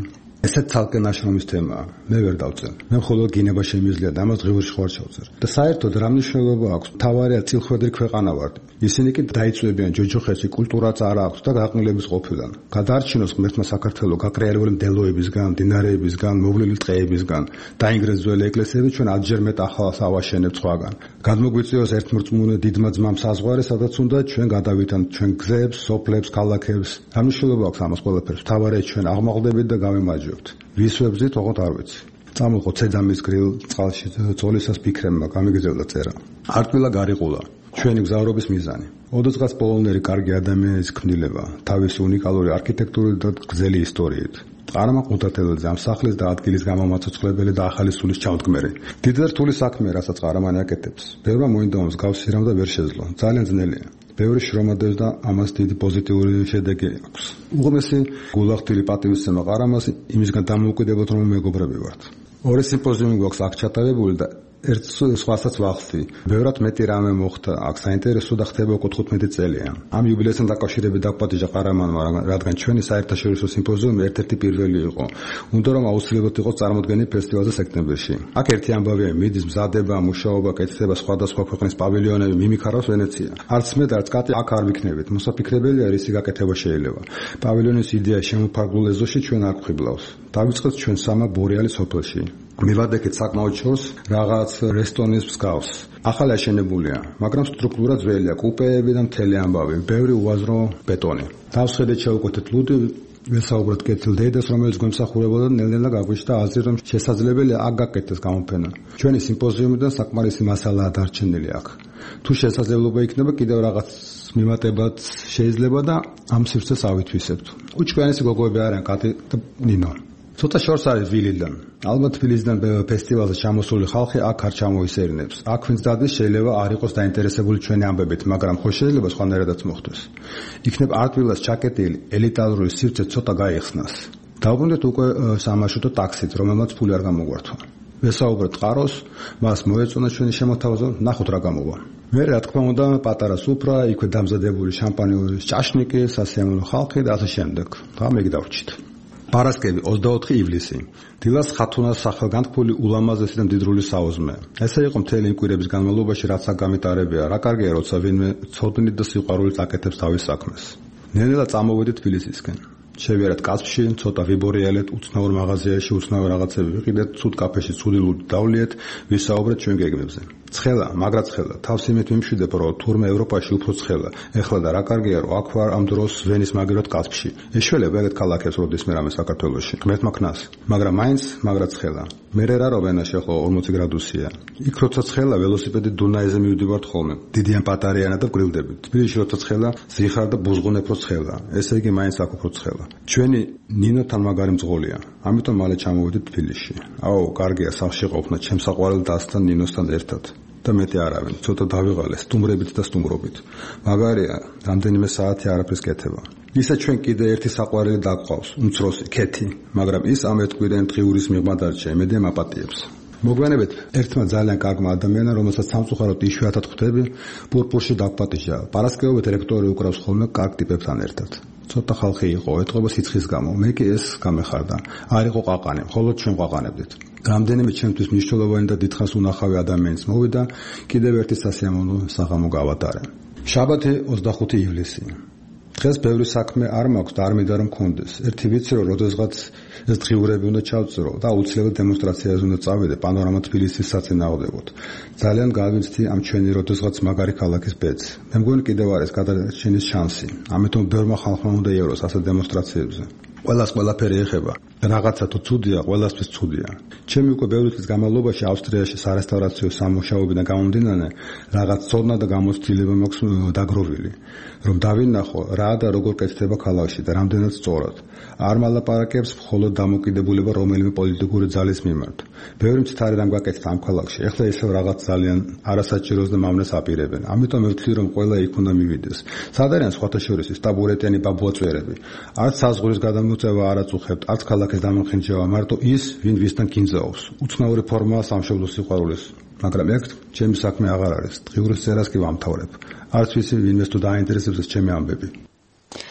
ესეც ცალკე ნაშრომის თემაა. მე ვერ დავწერ. მე მხოლოდ გინება შემიძლია და ამას ღირში ხوار ჩავწერ. და საერთოდ რა მნიშვნელობა აქვს? თავარია წილხვედრი ქვეყანა ვართ. ისინი კი დაიწვევიან ჯოჯოხეთში, კულტურაც არ აქვს და გაყნილების ყოფილან. გადაარჩინოს ღმერთმა საქართველოს გაკრეირებული მდელოებისგან, დინარეებისგან, მოვლილი ტყეებისგან, დაინგრეს ძველი ეკლესიები, ჩვენ ათჯერ მეტ ახალს ავაშენებთ სხვაგან. გადმოგვიწევს ერთმორწმუნე დიდმა ძმამ საზღვარი, სადაც უნდა ჩვენ გადავითანთ ჩვენ გზებს, სოფლებს, ქალაქებს. რა მნიშვნელობა აქვს ამას ყველაფერს? თავარია ჩვენ აღმაღლდებით და გამემაჯვებთ. ვის ვებზით, ოღონდ არ ვიცი. წამოყო ცედამის გრილ წყალში ძოლისას ფიქრებმა გამიგრძელდა წერა. არტვილა გარიყულა. ჩვენი გზავრობის მიზანი. ოდესღაც პოლონელი კარგი ადამიანის ქმნილება, თავისი უნიკალური არქიტექტურით და გრძელი ისტორიით. ყარამა ყუთათელაძე ამ სახლის და ადგილის გამომაცოცხლებელი და ახალი სულის ჩამდგმელი. დიდი და რთული საქმე, რასაც ყარამანი აკეთებს. ბევრმა მოინდომა მსგავსი რამ და ვერ შეძლო. ძალიან ძნელია. ბევრი შრომადებს და ამას დიდი პოზიტიური შედეგი აქვს. უღმესი გულახდილი პატივისცემა ყარამას იმისგან დამოუკიდებლად რომ მეგობრები ვართ. ორი სიმპოზიუმი გვაქვს აქ ჩატარებული და ერთ სხვასაც ვახსნი. ბევრად მეტი რამე მოხდა აქ საინტერესო და ხდება 15 წელია. ამ იუბილეთან დაკავშირებით დაგპატიჟა ყარამანმა, რადგან ჩვენი საერთაშორისო სიმპოზიუმი ერთ-ერთი პირველი იყო. უნდა რომ აუცილებლად იყოს წარმოდგენილი ფესტივალზე სექტემბერში. აქ ერთი ამბავია მიდის მზადება, მუშაობა, კეთდება სხვადასხვა ქვეყნის პავილიონები, მიმიქარავს ვენეცია. არც მე და არც კატი აქ არ ვიქნებით. მოსაფიქრებელია რისი გაკეთება შეიძლება. პავილიონის იდეა შემოფარგლულ ეზოში ჩვენ არ გვხიბლავს. დავიწყეთ ჩვენ სამა ბორეალის სოფელში. მივადექეთ საკმაოდ შორს რაღაც რესტორნის მსგავს. ახალი აშენებულია, მაგრამ სტრუქტურა ძველია, კუპეები და მთელი ამბავი, ბევრი უაზრო ბეტონი. დავსხედეთ შევკვეთეთ ლუდი, ვესაუბროთ კეთილ დედას, რომელიც გვემსახურებოდა და ნელ-ნელა გაგვიჩნდა აზრი, რომ შესაძლებელია აქ გაკეთდეს გამოფენა. ჩვენი სიმპოზიუმიდან საკმარისი მასალაა დარჩენილი აქ. თუ შესაძლებლობა იქნება, კიდევ რაღაც მიმატებაც შეიძლება და ამ სივრცეს ავითვისებთ. უჩვენესი გოგოები არიან კატი და ნინო. ცოტა შორს არის ვილიდან. ალბათ თბილისიდან ფესტივალზე ჩამოსული ხალხი აქ არ ჩამოისერნებს. აქ ვინც დადის შეიძლება არ იყოს დაინტერესებული ჩვენი ამბებით, მაგრამ ხო შეიძლება სხვანაირადაც მოხდეს. იქნებ არტვილას ჩაკეტილი ელიტარული სივრცე ცოტა გაიხსნას. დავუბრუნდეთ უკვე სამარშრუტო ტაქსით, რომელმაც ფული არ გამოგვართვა. ვესაუბრეთ ყაროს, მას მოეწონა ჩვენი შემოთავაზება, ნახოთ რა გამოვა. მე რა თქმა უნდა პატარა სუფრა, იქვე დამზადებული შამპანიოვის ჭაშნიკი, სასიამოვნო ხალხი და ასე შემდეგ. და მე გდავრჩით. პარასკევი 24 ივლისი. დილას ხათუნას სახელგანთქმული ულამაზესი და მდიდრული საუზმე. ესე იყო მთელი იმ კვირების განმავლობაში, რაც აქ გამიტარებია. რა კარგია, როცა ვინმე ცოდნით და სიყვარულით აკეთებს თავის საქმეს. ნელ-ნელა წამოვედით თბილისისკენ. შევიარეთ კაცში, ცოტა ვიბორიალეთ, უცნაურ მაღაზიაში, უცნაურ რაღაცები ვიყიდეთ, ცუდ კაფეში ცუდი ლუდი დავლიეთ, ვისაუბრეთ ჩვენ გეგმებზე. ცხელა, მაგრა ცხელა, თავს იმით ვიმშვიდებ, რომ თურმე ევროპაში უფრო ცხელა. ეხლა და რა კარგია, რომ აქ ვარ ამ დროს ვენის მაგერად კაცში. ეშველება ეგეთ ქალაქებს როდის მე რამე საქართველოში. ღმერთმა ქნას, მაგრამ მაინც მაგრა ცხელა. მე რა რობენაში ხო 40 გრადუსია. იქ როცა ცხელა ველოსიპედით დუნაიზე მივდივართ ხოლმე. დიდი ან პატარიანა და გრილდებით. თბილისში როცა ცხელა, ზიხარ და ბუზღუნე უფრო ცხელა. ესე იგი მაინც აქ უფრო ცხელა. ჩვენი ნინოთან მაგარი მძღოლია. ამიტომ მალე ჩამოვედით თბილისში. აუ, კარგია სახლში ყოფნა, ჩემს საყვარელ დასთან ნინოსთან ერთად. და მეტი არავინ, ცოტა დავიღალე სტუმრებით და სტუმრობით. მაგარია, რამდენიმე საათი არაფერს კეთება. ისა ჩვენ კიდე ერთი საყვარელი დაგყავს, უმცროსი, ქეთი, მაგრამ ის ამ ერთკვირიან დღიურის მიღმა დარჩა, იმედია მაპატიებს. მოგვიანებით ერთმა ძალიან კარგმა ადამიანმა, რომელსაც სამწუხაროდ იშვიათად ხვდები, პურპურში დაგპატიჟა. პარასკევობით რექტორი უკრავს ხოლმე კარგ ტიპებთან ერთად. ცოტა ხალხი იყო, ეთყობა სიცხის გამო. მე კი ეს გამეხარდა. არ იყო ყაყანი, მხოლოდ ჩვენ ყაყანებდით. რამდენიმე ჩემთვის მნიშვნელოვანი და დიდხანს უნახავი ადამიანის მოვიდა, კიდევ ერთი სასიამოვნო საღამო გავატარე. შაბათი 25 ივლისი. დღეს ბევრი საქმე არ მაქვს და არ მინდა რომ მქონდეს. ერთი ვიცი რომ როდესღაც ეს დღიურები უნდა ჩავწრო და აუცილებლად დემონსტრაციაზე უნდა წავიდე პანორამა თბილისის საწინააღმდეგოდ. ძალიან გავიცდი ამ ჩვენი როდესღაც მაგარი ქალაქის ბედს. მე მგონი კიდევ არის გადარჩენის შანსი. ამიტომ ბევრმა ხალხმა უნდა იაროს ასეთ დემონსტრაციებზე. ყველას ყველაფერი ეხება. რაღაცა თუ ცუდია, ყველასთვის ცუდია. ჩემი უკვე ბევრი წლის განმავლობაში ავსტრიაში სარესტავრაციო სამუშაოებიდან გამომდინარე, რაღაც ცოდნა და გამოცდილება მაქვს დაგროვილი, რომ დავინახო რა და როგორ კეთდება ქალაქში და რამდენად სწორად. არ მალაპარაკებს მხოლოდ დამოკიდებულება რომელიმე პოლიტიკური ძალის მიმართ. ბევრი მცდარი რამ გაკეთდა ამ ქალაქში. ეხლა ისევ რაღაც ძალიან არასაჭიროს და მავნეს აპირებენ. ამიტომ მე ვთვლი რომ ყველა იქ უნდა მივიდეს. სად არიან სხვათა შორის ის ტაბურეტიანი ბაბუაწვერები? არც საზღვრის გადამოწევა არ აწუხებთ, არც ქალაქის დამახინჯება, მარტო ის, ვინ ვისთან გინძაობს. უცნაური ფორმაა სამშობლოს სიყვარულის. მაგრამ ეგ ჩემი საქმე აღარ არის. დღიურის წერას კი ვამთავრებ. არც ვიცი ვინმეს თუ დაინტერესებს ეს ჩემი ამბები.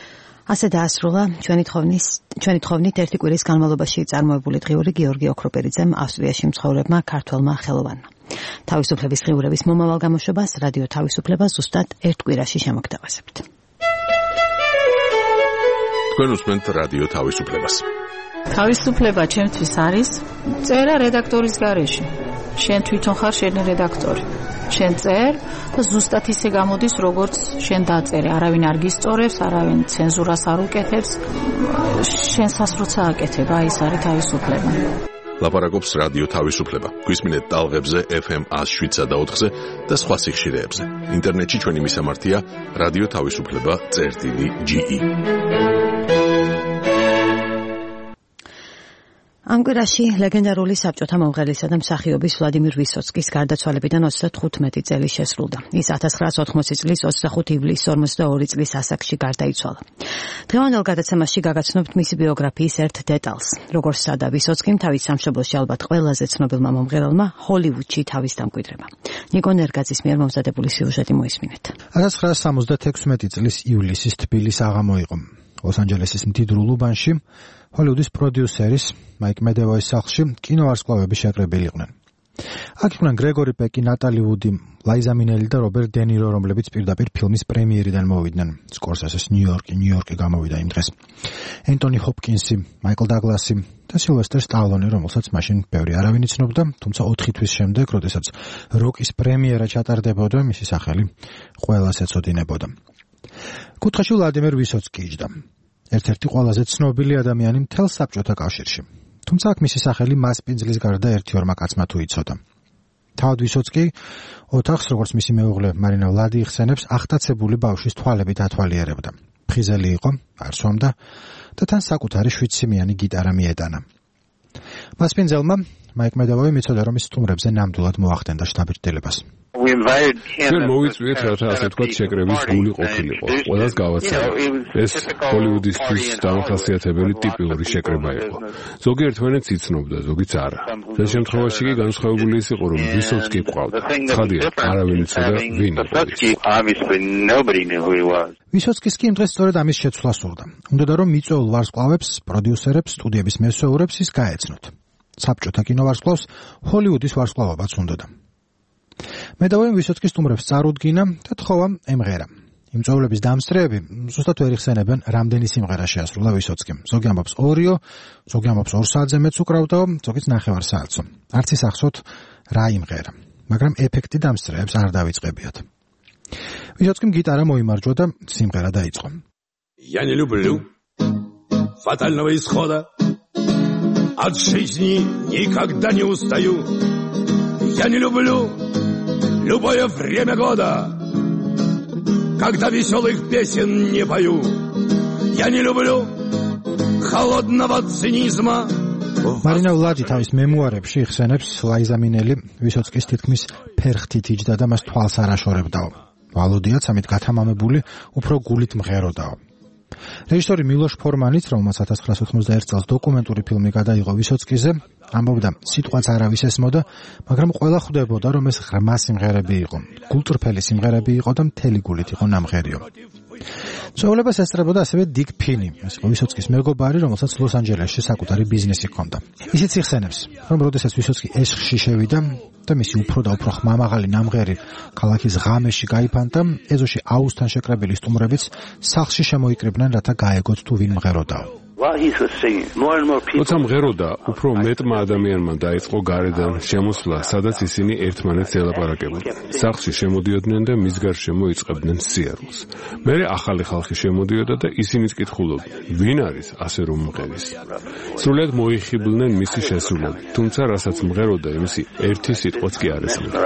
ასე დაასრულა ჩვენი თხოვნით ერთი კვირის განმავლობაში წარმოებული დღიური გიორგი ოქროპერიძემ ავსტრიაში მცხოვრებმა ქართველმა ხელოვანმა. თავისუფლების დღიურების მომავალ გამოშვებას რადიო თავისუფლება ზუსტად ერთ კვირაში შემოგთავაზებთ. თქვენ უსმენთ რადიო თავისუფლებას. თავისუფლება ჩემთვის არის წერა რედაქტორის გარეშე. შენ თვითონ ხარ შენი რედაქტორი. შენ წერ და ზუსტად ისე გამოდის, როგორც შენ დაწერე. არავინ არ გისწორებს, არავინ ცენზურას არ უკეთებს. შენსაც როცა აკეთებ, აი ეს არის თავისუფლება. ლაპარაკობს რადიო თავისუფლება. გვისმინეთ ტალღებზე FM 107.4-ზე და სხვა სიხშირეებზე. ინტერნეტში ჩვენი მისამართია რადიო თავისუფლება.ge. ამ კვირაში ლეგენდარული საბჭოთა მომღერლისა და მსახიობის ვლადიმირ ვისოცკის გარდაცვალებიდან 35 წელი შესრულდა. ის 1980 წლის 25 ივლისის 42 წლის ასაკში გარდაიცვალა. დღევანდელ გადაცემაში გაგაცნობთ მისი ბიოგრაფიის ერთ დეტალს. როგორც სადა ვისოცკიმ თავის სამშობლოში ალბათ ყველაზე ცნობილმა მომღერალმა ჰოლივუდში თავის დამკვიდრება. ნიკო ნერგაძის მიერ მომზადებული სიუჟეტი მოისმინეთ. 1976 წლის ივლისის თბილის აღამო იყო. ლოს-ანჯელესის მდიდრულ უბანში ჰოლივუდის პროდიუსერის მაიკ მედევოის სახლში კინოვარსკვლავები შეკრებილი იყვნენ. აქ იყვნენ გრეგორი პეკი, ნატალი ვუდი, ლაიზა მინელი და რობერტ დე ნირო, რომლებიც პირდაპირ ფილმის პრემიერიდან მოვიდნენ. სკორსესეს ნიუ-იორკი გამოვიდა იმ დღეს. ენტონი ჰოპკინსი, მაიკლ დაგლასი და სილვესტერ სტალონი, რომელსაც მაშინ ბევრი არავინ იცნობდა, თუმცა 4 თვის შემდეგ, როდესაც როკის პრემიერა ჩატარდებოდა, მისი სახელი ყველას ეწოდინებოდა. კუთხეში ვლადიმერ ვისოცკი იჯდა. ერთ-ერთი ყველაზე ცნობილი ადამიანი მთელ საბჭოთა კავშირში. თუმცა აქ მისი სახელი მასპინძლის გარდა ერთი-ორმა კაცმა თუ იცოდა. თავად ვისოცკი ოთახს, როგორც მისი მეუღლე მარინა ვლადი იხსენებს, ახტაცებული ბავშვის თვალებით ათვალიერებდა. ფხიზელი იყო, არ სვამდა და თან საკუთარი 7 სიმიანი გიტარა მიეტანა. მასპინძელმა მაიკ მედევოი მიცოდა, რომ ის სტუმრებზე ნამდვილად მოახდენდა შთაბეჭდილებას. ჩვენ მოვიწვიეთ, რათა ასე თქვა შეკრების გული ყოფილიყო. ყველას გავაცადა. ეს ჰოლივუდისთვის დამახასიათებელი ტიპიური შეკრება იყო. ზოგი ერთმანეთს იცნობდა, ზოგიც არა. ეს შემთხვევაში კი განსხვავებული ის იყო, რომ ვისოცკი ყავდა. ცხადია, არავინ იცოდა ვინ იყო. ვისოცკის კი იმ დღეს სწორედ ამის შეცვლა სურდა. უნდოდა რომ მიწვეულ ვარსკვლავებს, პროდიუსერებს, სტუდიების მესვეურებს ის გაეცნოთ. საბჭოთა კინოვარსკვლავს ჰოლივუდის ვარსკვლავობაც უნდოდა. მედევოიმ ვისოცკის სტუმრებს წარუდგინა და თხოვა ემღერა. იმ წვეულების დამსწრეები ზუსტად ვერ იხსენებენ, რამდენი სიმღერა შეასრულა ვისოცკიმ. ზოგი ამბობს 2, ზოგი ამბობს 2 საათზე მეც უკრავდაო, ზოგიც 9 საათზე. არც ის ახსოვთ რა იმღერა, მაგრამ ეფექტი დამსწრეებს არ დავიწყებიათ. ვისოცკიმ გიტარა მოიმარჯვა და სიმღერა დაიწყო. Я не люблю фатального исхода. От жизни никогда не устаю. Я не люблю любое время года, когда веселых песен не пою. Я не люблю холодного цинизма. მარინა ვლადი თავის მემუარებში იხსენებს, ლაიზა მინელი ვისოცკის თითქმის ფერხთით იჯდა და მას თვალს არ აშორებდაო. ვალოდიაც ამით გათამამებული, უფრო გულით მღეროდაო. რეჟისორი მილოშ ფორმანიც, რომელმაც 1991 წელს დოკუმენტური ფილმი გადაიღო ვისოცკიზე, ამბობდა, სიტყვაც არავის ესმოდა, მაგრამ ყველა ხვდებოდა, რომ ეს ღრმა სიმღერები იყო, გულწრფელი სიმღერები იყო და მთელი გულით იყო ნამღერიო. წვეულებას ესწრებოდა ასევე დიკ ფინი, ეს იყო ვისოცკის მეგობარი, რომელსაც ლოს-ანჯელესში საკუთარი ბიზნესი ჰქონდა. ისიც იხსენებს, რომ როდესაც ვისოცკი ეშხში შევიდა და მისი უფრო და უფრო ხმამაღალი ნამღერი ქალაქის ღამეში გაიფანტა, ეზოში აუსთან შეკრებილი სტუმრებიც სახლში შემოიკრიბნენ, რათა გაეგოთ თუ ვინ მღეროდაო. როცა მღეროდა, უფრო მეტმა ადამიანმა დაიწყო გარედან შემოსვლა, სადაც ისინი ერთმანეთს ელაპარაკებოდნენ. სახლში შემოდიოდნენ და მის გარშემო იწყებდნენ სიარულს. მერე ახალი ხალხი შემოდიოდა და ისინიც კითხულობდნენ, ვინ არის ასე რომ მღერის. სრულად მოიხიბლნენ მისი შესრულები, თუმცა რასაც მღეროდა, იმისი ერთი სიტყვაც კი არ ესმოდა.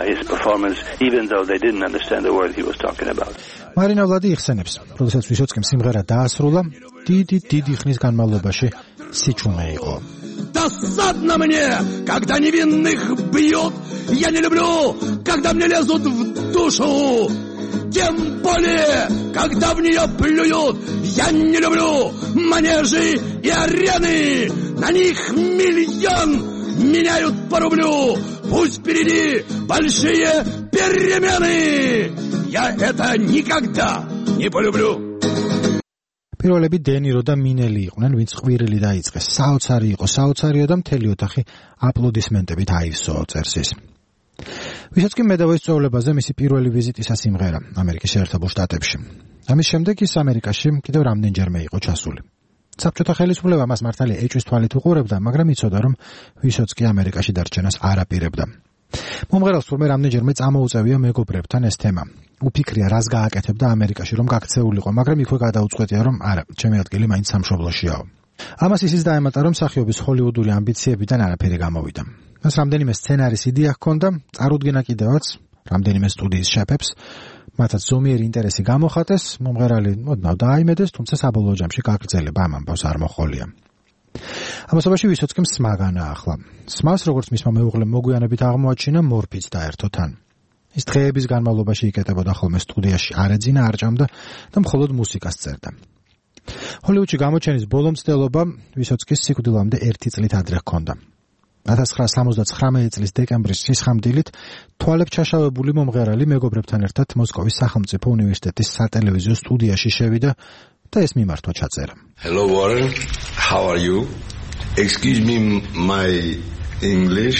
მარინა ვლადი იხსენებს, როდესაც ვისოცკიმ სიმღერა დაასრულა, დიდი ხნის განმავლობაში სიჩუმე იყო. Досадно мне, когда невинных бьют. Я не люблю, когда мне лезут в душу. Тем более, когда в нее плюют. Я не люблю манежи и арены. На них миллион меняют по рублю. Пусть впереди большие перемены. Я это никогда не полюблю. პირველები დენირო და მინელი იყვნენ, ვინც ყვირილი დაიწყეს. საოცარი იყო, საოცარიო და მთელი ოთახი აპლოდისმენტებით აივსო, წერს ის. ვისაც კი მედავოის წვეულებაზე მისი პირველი ვიზიტისა სიმღერა ამერიკის შეერთებულ შტატებში. ამის შემდეგ ის ამერიკაში კიდევ რამდენჯერმე იყო ჩასული. საბჭოთა ხელისუფლება მას მართალი ეჭვის თვალით უყურებდა, მაგრამ იცოდა, რომ ვისოცკი ამერიკაში დარჩენას არ აპირებდა. მომღერალს თურმე რამდენჯერმე წამოუწევია მეგობრებთან ეს თემა. უფიქრია, რას გააკეთებდა ამერიკაში, რომ გაქცეულიყო, მაგრამ იქვე გადაუწყვეტია, რომ არა, ჩემი ადგილი მაინც სამშობლოშიაო. ამას ისიც დაემატა, რომ მსახიობის ჰოლივუდური ამბიციებიდან არაფერი გამოვიდა. მას რამდენიმე სცენარის იდეა ჰქონდა, წარუდგენა კიდევაც რამდენიმე სტუდიის შეფებს, მათაც ზომიერი ინტერესი გამოხატეს, მომღერალი ოდნავ დააიმედეს, თუმცა საბოლოო ჯამში გაგრძელება ამ ამბავს არ მოჰყოლია. ამასობაში ვისოცკიმ სმა განაახლა. სმას, როგორც მისმა მეუღლემ მოგვიანებით აღმოაჩინა, მორფიც დაერთო თან. ის დღეების განმავლობაში იკეტებოდა ხოლმე სტუდიაში, არ ეძინა, არ ჭამდა და მხოლოდ მუსიკას წერდა. ჰოლივუდში გამოჩენის ბოლო მცდელობა ვისოცკის სიკვდილამდე 1 წლით ადრე ჰქონდა. 1979 წლის დეკემბრის სისხამდილით თვალებ ჩაშავებული მომღერალი მეგობრებთან ერთად მოსკოვის სახელმწიფო უნივერსიტეტის სატელევიზიო სტუდიაში შევიდა და ეს მიმართვა ჩაწერა. Hello Warren, how are you? Excuse me my English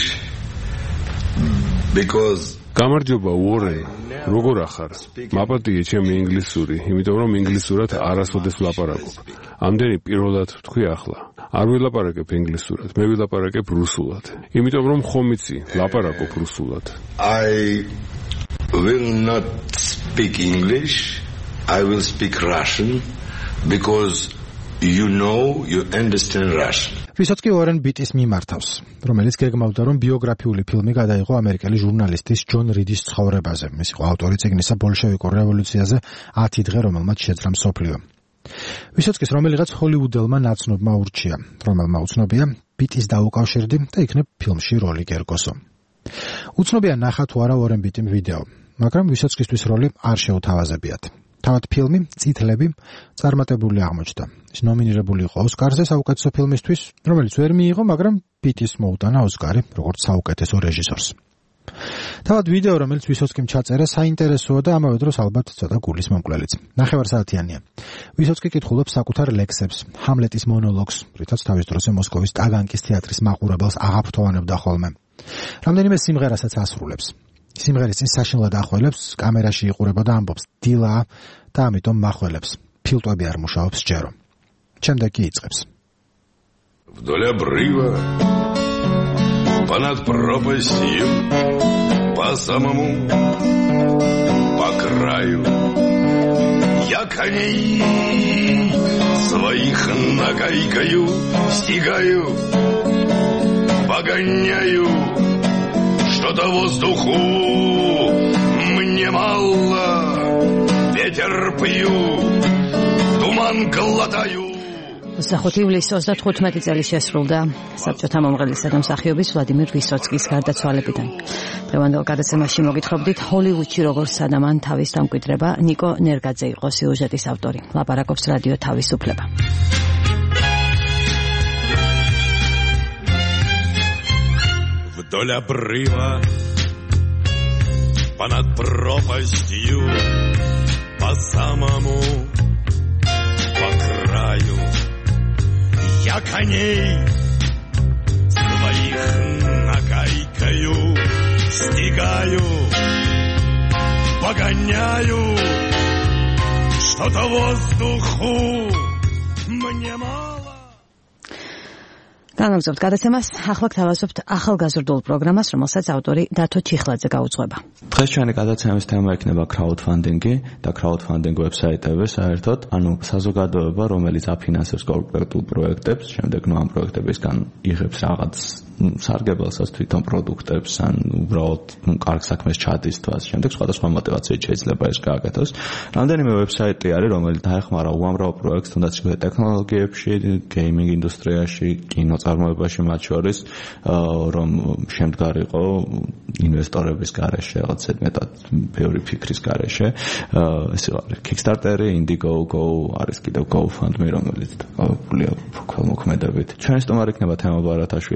because გამარჯობა უორენ, როგორ ახარ? მაპატიე ჩემი ინგლისური, იმიტომ რომ ინგლისურად არასოდეს ვლაპარაკობ. ამდენი პირველად ვთქვი ახლა. არ ვილაპარაკებ ინგლისურად, მე ვილაპარაკებ რუსულად. იმიტომ რომ ხომ იცი, ვლაპარაკობ რუსულად. I will not speak English, I will speak Russian because you know, you understand Russian. ვისოცკი უორენ ბიტის მიმართავს, რომელიც გეგმავდა, რომ ბიოგრაფიული ფილმი გადაიღო ამერიკელი ჟურნალისტის ჯონ რიდის ცხოვრებაზე. ის იყო ავტორი წიგნისა ბოლშევიკურ რევოლუციაზე 10 დღე, რომელმაც შეძრა მსოფლიო. ვისოცკის რომელიღაც ჰოლივუდელმა ნაცნობმა ურჩია, რომელმა უცნობია ბიტის დაუკავშირდი და იქნებ ფილმში როლი გერგოსო. უცნობია ნახა თუ არა უორენ ბიტიმ ვიდეო, მაგრამ ვისოცკისთვის როლი არ შეუთავაზებიათ. თავად ფილმი წითლები წარმატებული აღმოჩნდა. ის ნომინირებული იყო ოსკარზე საუკეთესო ფილმისთვის, რომელიც ვერ მიიღო, მაგრამ ბიტის მოუტანა ოსკარი როგორც საუკეთესო რეჟისორს. თავად ვიდეო, რომელიც ვისოცკიმ ჩაწერა, საინტერესოა და ამავე დროს ალბათ ცოტა გულის მომკვლელიც. 9 საათიანია. ვისოცკი კითხულობს საკუთარ ლექსებს, ჰამლეტის მონოლოგს, რითაც თავის დროზე მოსკოვის ტაგანკის თეატრის მაყურებელს აღაფრთოვანებდა ხოლმე. რამდენიმე სიმღერასაც ასრულებს. სიმღერის წინ საშინლად ახველებს, კამერაში იყურება და ამბობს დილაა და ამიტომ მახველებს. ფილტვები არ მუშაობს ჯერო. შემდეგ კი იწყებს. Вдоль обрыва, понад пропастью, по самому, по краю, я коней своих нагайкаю, стигаю, погоняю. Что-то воздуху мне мало, ветер пью, туман глотаю. Სახუთი ივლისის 35 წელი შესრულდა საბჭოთა მომღერლისა და მსახიობის ვლადიმერ ვისოცკის გარდაცვალებიდან. დღევანდელ გადაცემაში მოგითხრობდით ჰოლივუდში როგორ სადამან თავის დამკვიდრება. ნიკო ნერგაძე იყო სიუჟეტის ავტორი. ლაპარაკობს რადიო თავისუფლება. Вдоль обрыва, понад пропастью, по самому, по краю, я коней своих нагайкаю, стигаю, погоняю, что-то воздуху мне мало. განაგზავნებთ გადაცემას, ახლა გთავაზობთ ახალგაზრდულ პროგრამას, რომელსაც ავტორი დათო ჩიხლაძე გაუძღვება. დღეს ჩვენი გადაცემის თემა იქნება crowdfunding და crowdfunding ვებსაიტები საერთოდ, ანუ საზოგადოება, რომელიც აფინანსებს კონკრეტულ პროექტებს, შემდეგ ამ პროექტებისგან იღებს რაღაც სარგებელსაც თვითონ პროდუქტებს, ან უბრალოდ კარგ საქმეს ჩადის თვას, შემდეგ სხვადასხვა мотиваციით შეიძლება ეს გააკეთოს. რამდენიმე ვებსაიტი არის, რომელიც დაეხმარა უამრავ პროექტს, თუნდაც ტექნოლოგიებში, გეიმინგ ინდუსტრიაში, კინოწარმოებაში მათ შორის, რომ შემდგარიყო ინვესტორების გარეშე, რაღაც მეტად ბევრი ფიქრის გარეშე. ეს არის Kickstarter-ი, Indiegogo, არის კიდევ GoFundMe, რომელიც დაკავებულია მოქმედებით. ჩვენი სტუმარი იქნება თემა ბარათაშვილი, IT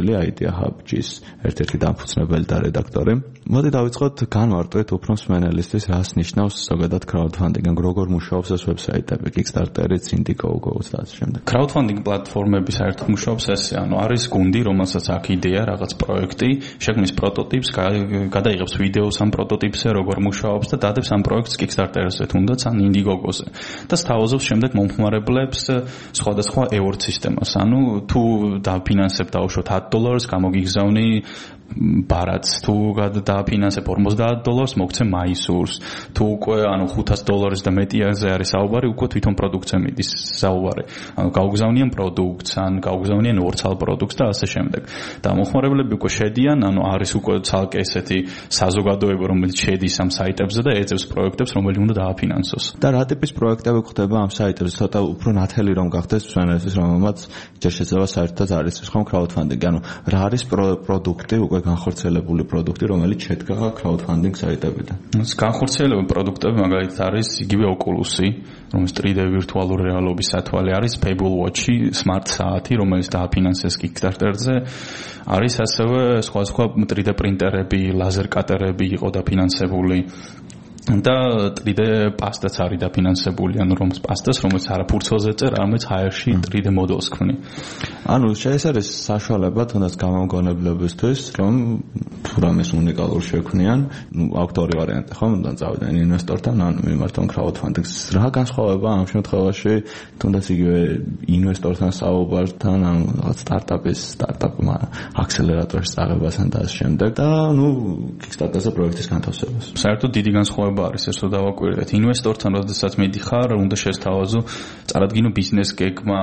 media hub-ის ერთ-ერთი დამფუძნებელი და რედაქტორი. მოდი დავიწყოთ განვარტყით უფრო მსმენელისთვის, რას ნიშნავს ზოგადად crowdfunding, როგორ მუშაობს ეს ვებსაიტები, Kickstarter-იც, Indiegogo-ც და ასე შემდეგ. Crowdfunding პლატფორმები საერთოდ მუშაობს ესე, არის გუნდი, რომელსაც აქვს იდეა, რაღაც პროექტი, შექმნის პროტოტიპს, გადაიღებს ვიდეოს ამ პროტოტიპზე, როგორ მუშაობს და დადებს ამ პროექტს Kickstarter-ზე, თუნდაც ან Indiegogo-ზე. და სთავაზობს შემდეგ მომხმარებლებს სხვადასხვა award სისტემას. ანუ თუ დაფინანსებ დაუშვოთ $10, გამოგიგზავნი ბარათს, თუ დააფინანსებ $50, მოგცე მაისურს. თუ უკვე $500 და მეტიაზე არის საუბარი, უკვე თვითონ პროდუქტზე მიდის საუბარი. ანუ გაუგზავნიან პროდუქტს, ან გაუგზავნიან ორცალ პროდუქტს და ასე შემდეგ. და მომხმარებლები უკვე შედიან, არის უკვე ცალკე ესეთი საზოგადოება, რომელიც შედის ამ საიტებზე და ეძებს პროექტებს, რომელი უნდა დააფინანსოს. და რა ტიპის პროექტები ხდება ამ საიტებზე? ცოტა უფრო ნათელი რომ გახდეს მსმენელისთვის, რომელმაც ჯერ შეიძლება საერთოდ არის ხომ crowdfunding. ანუ რა არის პროდუქტი, უკვე განხორციელებული პროდუქტი, რომელიც შედგა crowdfunding საიტებიდან. განხორციელებული პროდუქტები მაგალითად არის იგივე Oculus-ი, რომელიც 3D ვირტუალური რეალობის სათვალე არის, Pebble Watch-ი, smart საათი, რომელიც დააფინანსეს Kickstarter-ზე. არის ასევე სხვა 3D პრინტერები, ლაზერ კატერები იყო დაფინანსებული. და 3D პასტაც არის დაფინანსებული, ანუ პასტას, რომელიც არა ფურცელზე წერ, არამედ ჰაერში 3D მოდელს ქმნი. ანუ ეს არის საშუალება თუნდაც გამომგონებლებისთვის, რომ თუ რამეს უნიკალურ შექმნიან, აქვთ ორი ვარიანტი, ხო? უნდა წავიდნენ ინვესტორთან, ან მიმართონ crowdfunding-ს. რა განსხვავება ამ შემთხვევაში, თუნდაც იგივე ინვესტორთან საუბართან, ან რაღაც სტარტაპმა აქსელერატორის წაღებასთან და ამ შემდეგ და Kickstarter-ზე პროექტის განთავსებას. საერთოდ დიდი განსხვავება არის ეს, რომ დავაკვირდეთ ინვესტორთან, როდესაც მიდიხარ, უნდა შესთავაზო, წარადგინო ბიზნეს გეგმა,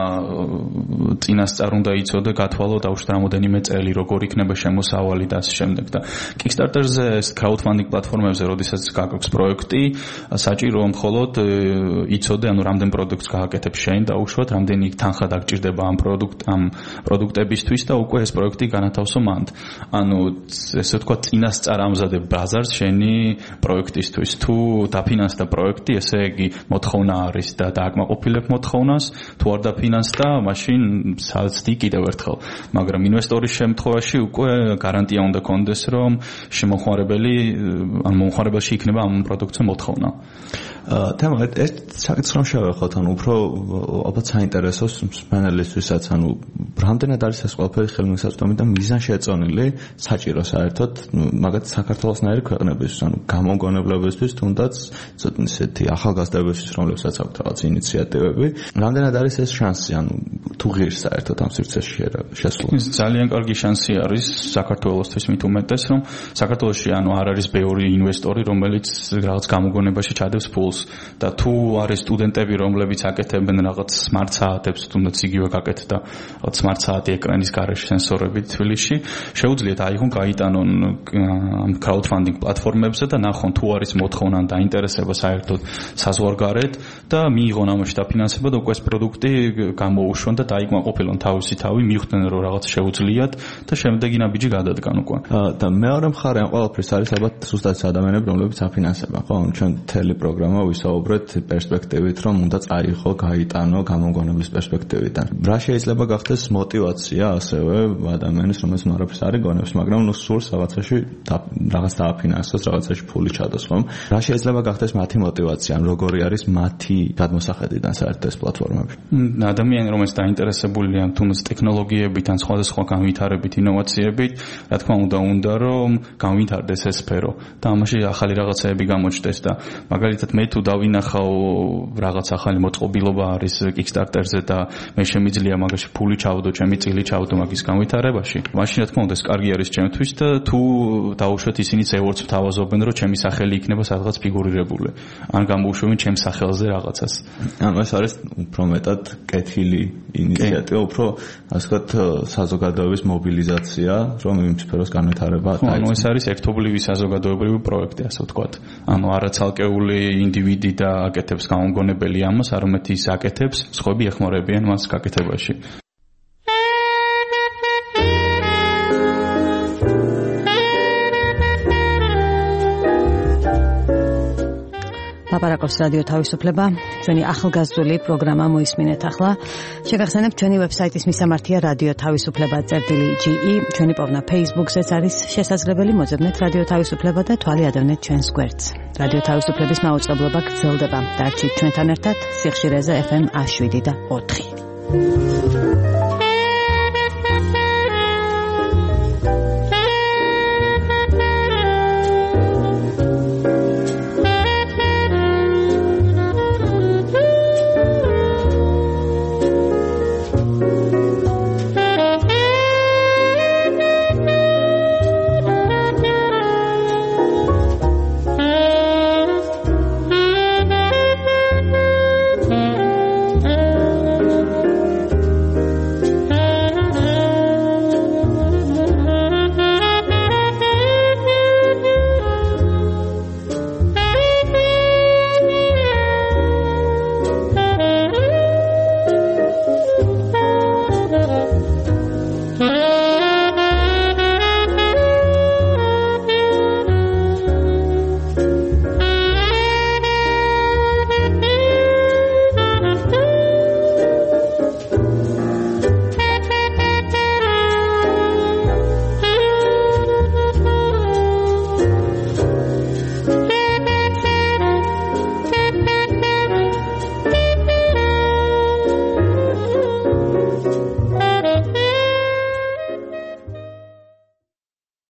წინასწარ უნდა იცოდე, გათვალო დაუშვათ რამოდენიმე წელი, როგორ იქნება შემოსავალი და ასე შემდეგ. და Kickstarter-ზე ეს crowdfunding პლატფორმებზე, როდესაც გაქვს პროექტი, საჭიროა მხოლოდ იცოდე, რამდენ პროდუქტს გააკეთებ შენ დაუშვათ, რამდენი თანხა დაგჭირდება ამ პროდუქტებისთვის და უკვე ეს პროექტი განათავსო მანდ. ანუ ესე ვთქვათ, წინასწარ ამზადებ ბაზარს შენი პროექტისთვის. თუ დაფინანსდა პროექტი, ესე იგი მოთხოვნა არის და დააკმაყოფილებ მოთხოვნას, თუ არ დაფინანსდა, მაშინ საცდი კიდევ ერთხელ. მაგრამ ინვესტორის შემთხვევაში უკვე გარანტია უნდა კონდეს, რომ მომხმარებელში იქნება ამ პროდუქტზე მოთხოვნა. თემა ეს საკითხს რომ შევეხოთ, უფრო ალბათ საინტერესოს მსმენელისთვისაც, რამდენად არის ეს ყველაფერი ხელმისაწვდომი და მიზანშეწონილი საჭირო საერთოდ, მაგათ საქართველოსნაირი ქვეყნებისთვის, გამომგონებლებისთვის, თუნდაც ისეთი ახალგაზრდებისთვის, რომლებსაც აქვთ რაღაც ინიციატივები, რამდენად არის ეს შანსი, თუ ღირს საერთოდ ამ სივრცეში შესვლა? ძალიან კარგი შანსი არის საქართველოსთვის, მით უმეტეს, რომ საქართველოში არ არის ბევრი ინვესტორი, რომელიც რაღაც გამოგონებაში ჩადებს ფულს. და თუ არის სტუდენტები, რომლებიც აკეთებენ რაღაც smart საათებს, თუნდაც იგივე გაკეთდა რაღაც smart საათი ეკრანის გარეშე სენსორებით თბილისში, შეუძლიათ გაიტანონ ამ crowdfunding პლატფორმებზე და ნახონ თუ არის მოთხოვნა და ინტერესება საერთოდ საზღვარგარეთ და მიიღონ ამაში დაფინანსება და უკვე ეს პროდუქტი გამოუშვონ და დაიკმაყოფილონ თავისი თავი, მიხვდნენ რომ რაღაც შეუძლიათ და შემდეგი ნაბიჯი გადადგან უკვე. და მეორე მხარე ამ ყველაფრის არის ალბათ ზუსტად ადამიანები, რომლებიც აფინანსებენ, ხო? ჩვენ მთელი პროგრამა ვისაუბრეთ პერსპექტივით, რომ უნდა წაიღო, გაიტანო გამომგონების პერსპექტივიდან. რა შეიძლება გახდეს მოტივაცია ასევე ადამიანის, რომელიც არაფერს არ იგონებს, მაგრამ სურს რაღაცაში რაღაც დააფინანსოს, რაღაცაში ფული ჩადოს, ხომ? რა შეიძლება გახდეს მათი მოტივაცია, როგორი არის მათი გადმოსახედიდან საერთოდ ეს პლატფორმები? ადამიანი, რომელიც დაინტერესებულია თუნდაც ტექნოლოგიებით ან სხვადასხვა განვითარებით, ინოვაციებით, რა თქმა უნდა, რომ განვითარდეს ეს სფერო და ამაში ახალი რაღაცეები გამოჩნდეს და მაგალითად მე თუ დავინახავ რაღაც ახალი მოწყობილობა არის Kickstarter-ზე და მე შემიძლია მაგაში ფული ჩავდო, ჩემი წილი ჩავდო მაგის განვითარებაში, მაშინ რა თქმა უნდა ეს კარგი არის ჩემთვის და თუ დაუშვათ ისინიც awards ვთავაზობენ, რომ ჩემი სახელი იქნება სადღაც ფიგურირებული. ან გამოუშვებენ ჩემს სახელზე რაღაცას. ანუ ეს არის უფრო მეტად კეთილი ინიციატივა, უფრო ასე ვთქვათ საზოგადოების მობილიზაცია, რომ იმ სფეროს განვითარება დაიწყოს. ეს არის ერთობლივი საზოგადოებრივი პროექტი, ასე ვთქვათ. ანუ არა ცალკეული ინდივიდი და აკეთებს გამომგონებელი ამას, არამედ ის აკეთებს, სხვები ეხმარებიან მას გაკეთებაში. ლაპარაკობს რადიო თავისუფლება. ჩვენი ახალგაზრდული პროგრამა მოისმინეთ ახლა. შეგახსენებთ ჩვენი ვებსაიტის მისამართია radioთავისუფლება.ge. ჩვენი პოვნა Facebook-ზეც არის შესაძლებელი. მოძებნეთ რადიო თავისუფლება და თვალი ადევნეთ ჩვენს გვერდს. რადიო თავისუფლების მაუწყებლობა გრძელდება. დარჩით ჩვენთან ერთად სიხშირეზე FM 7 და 4.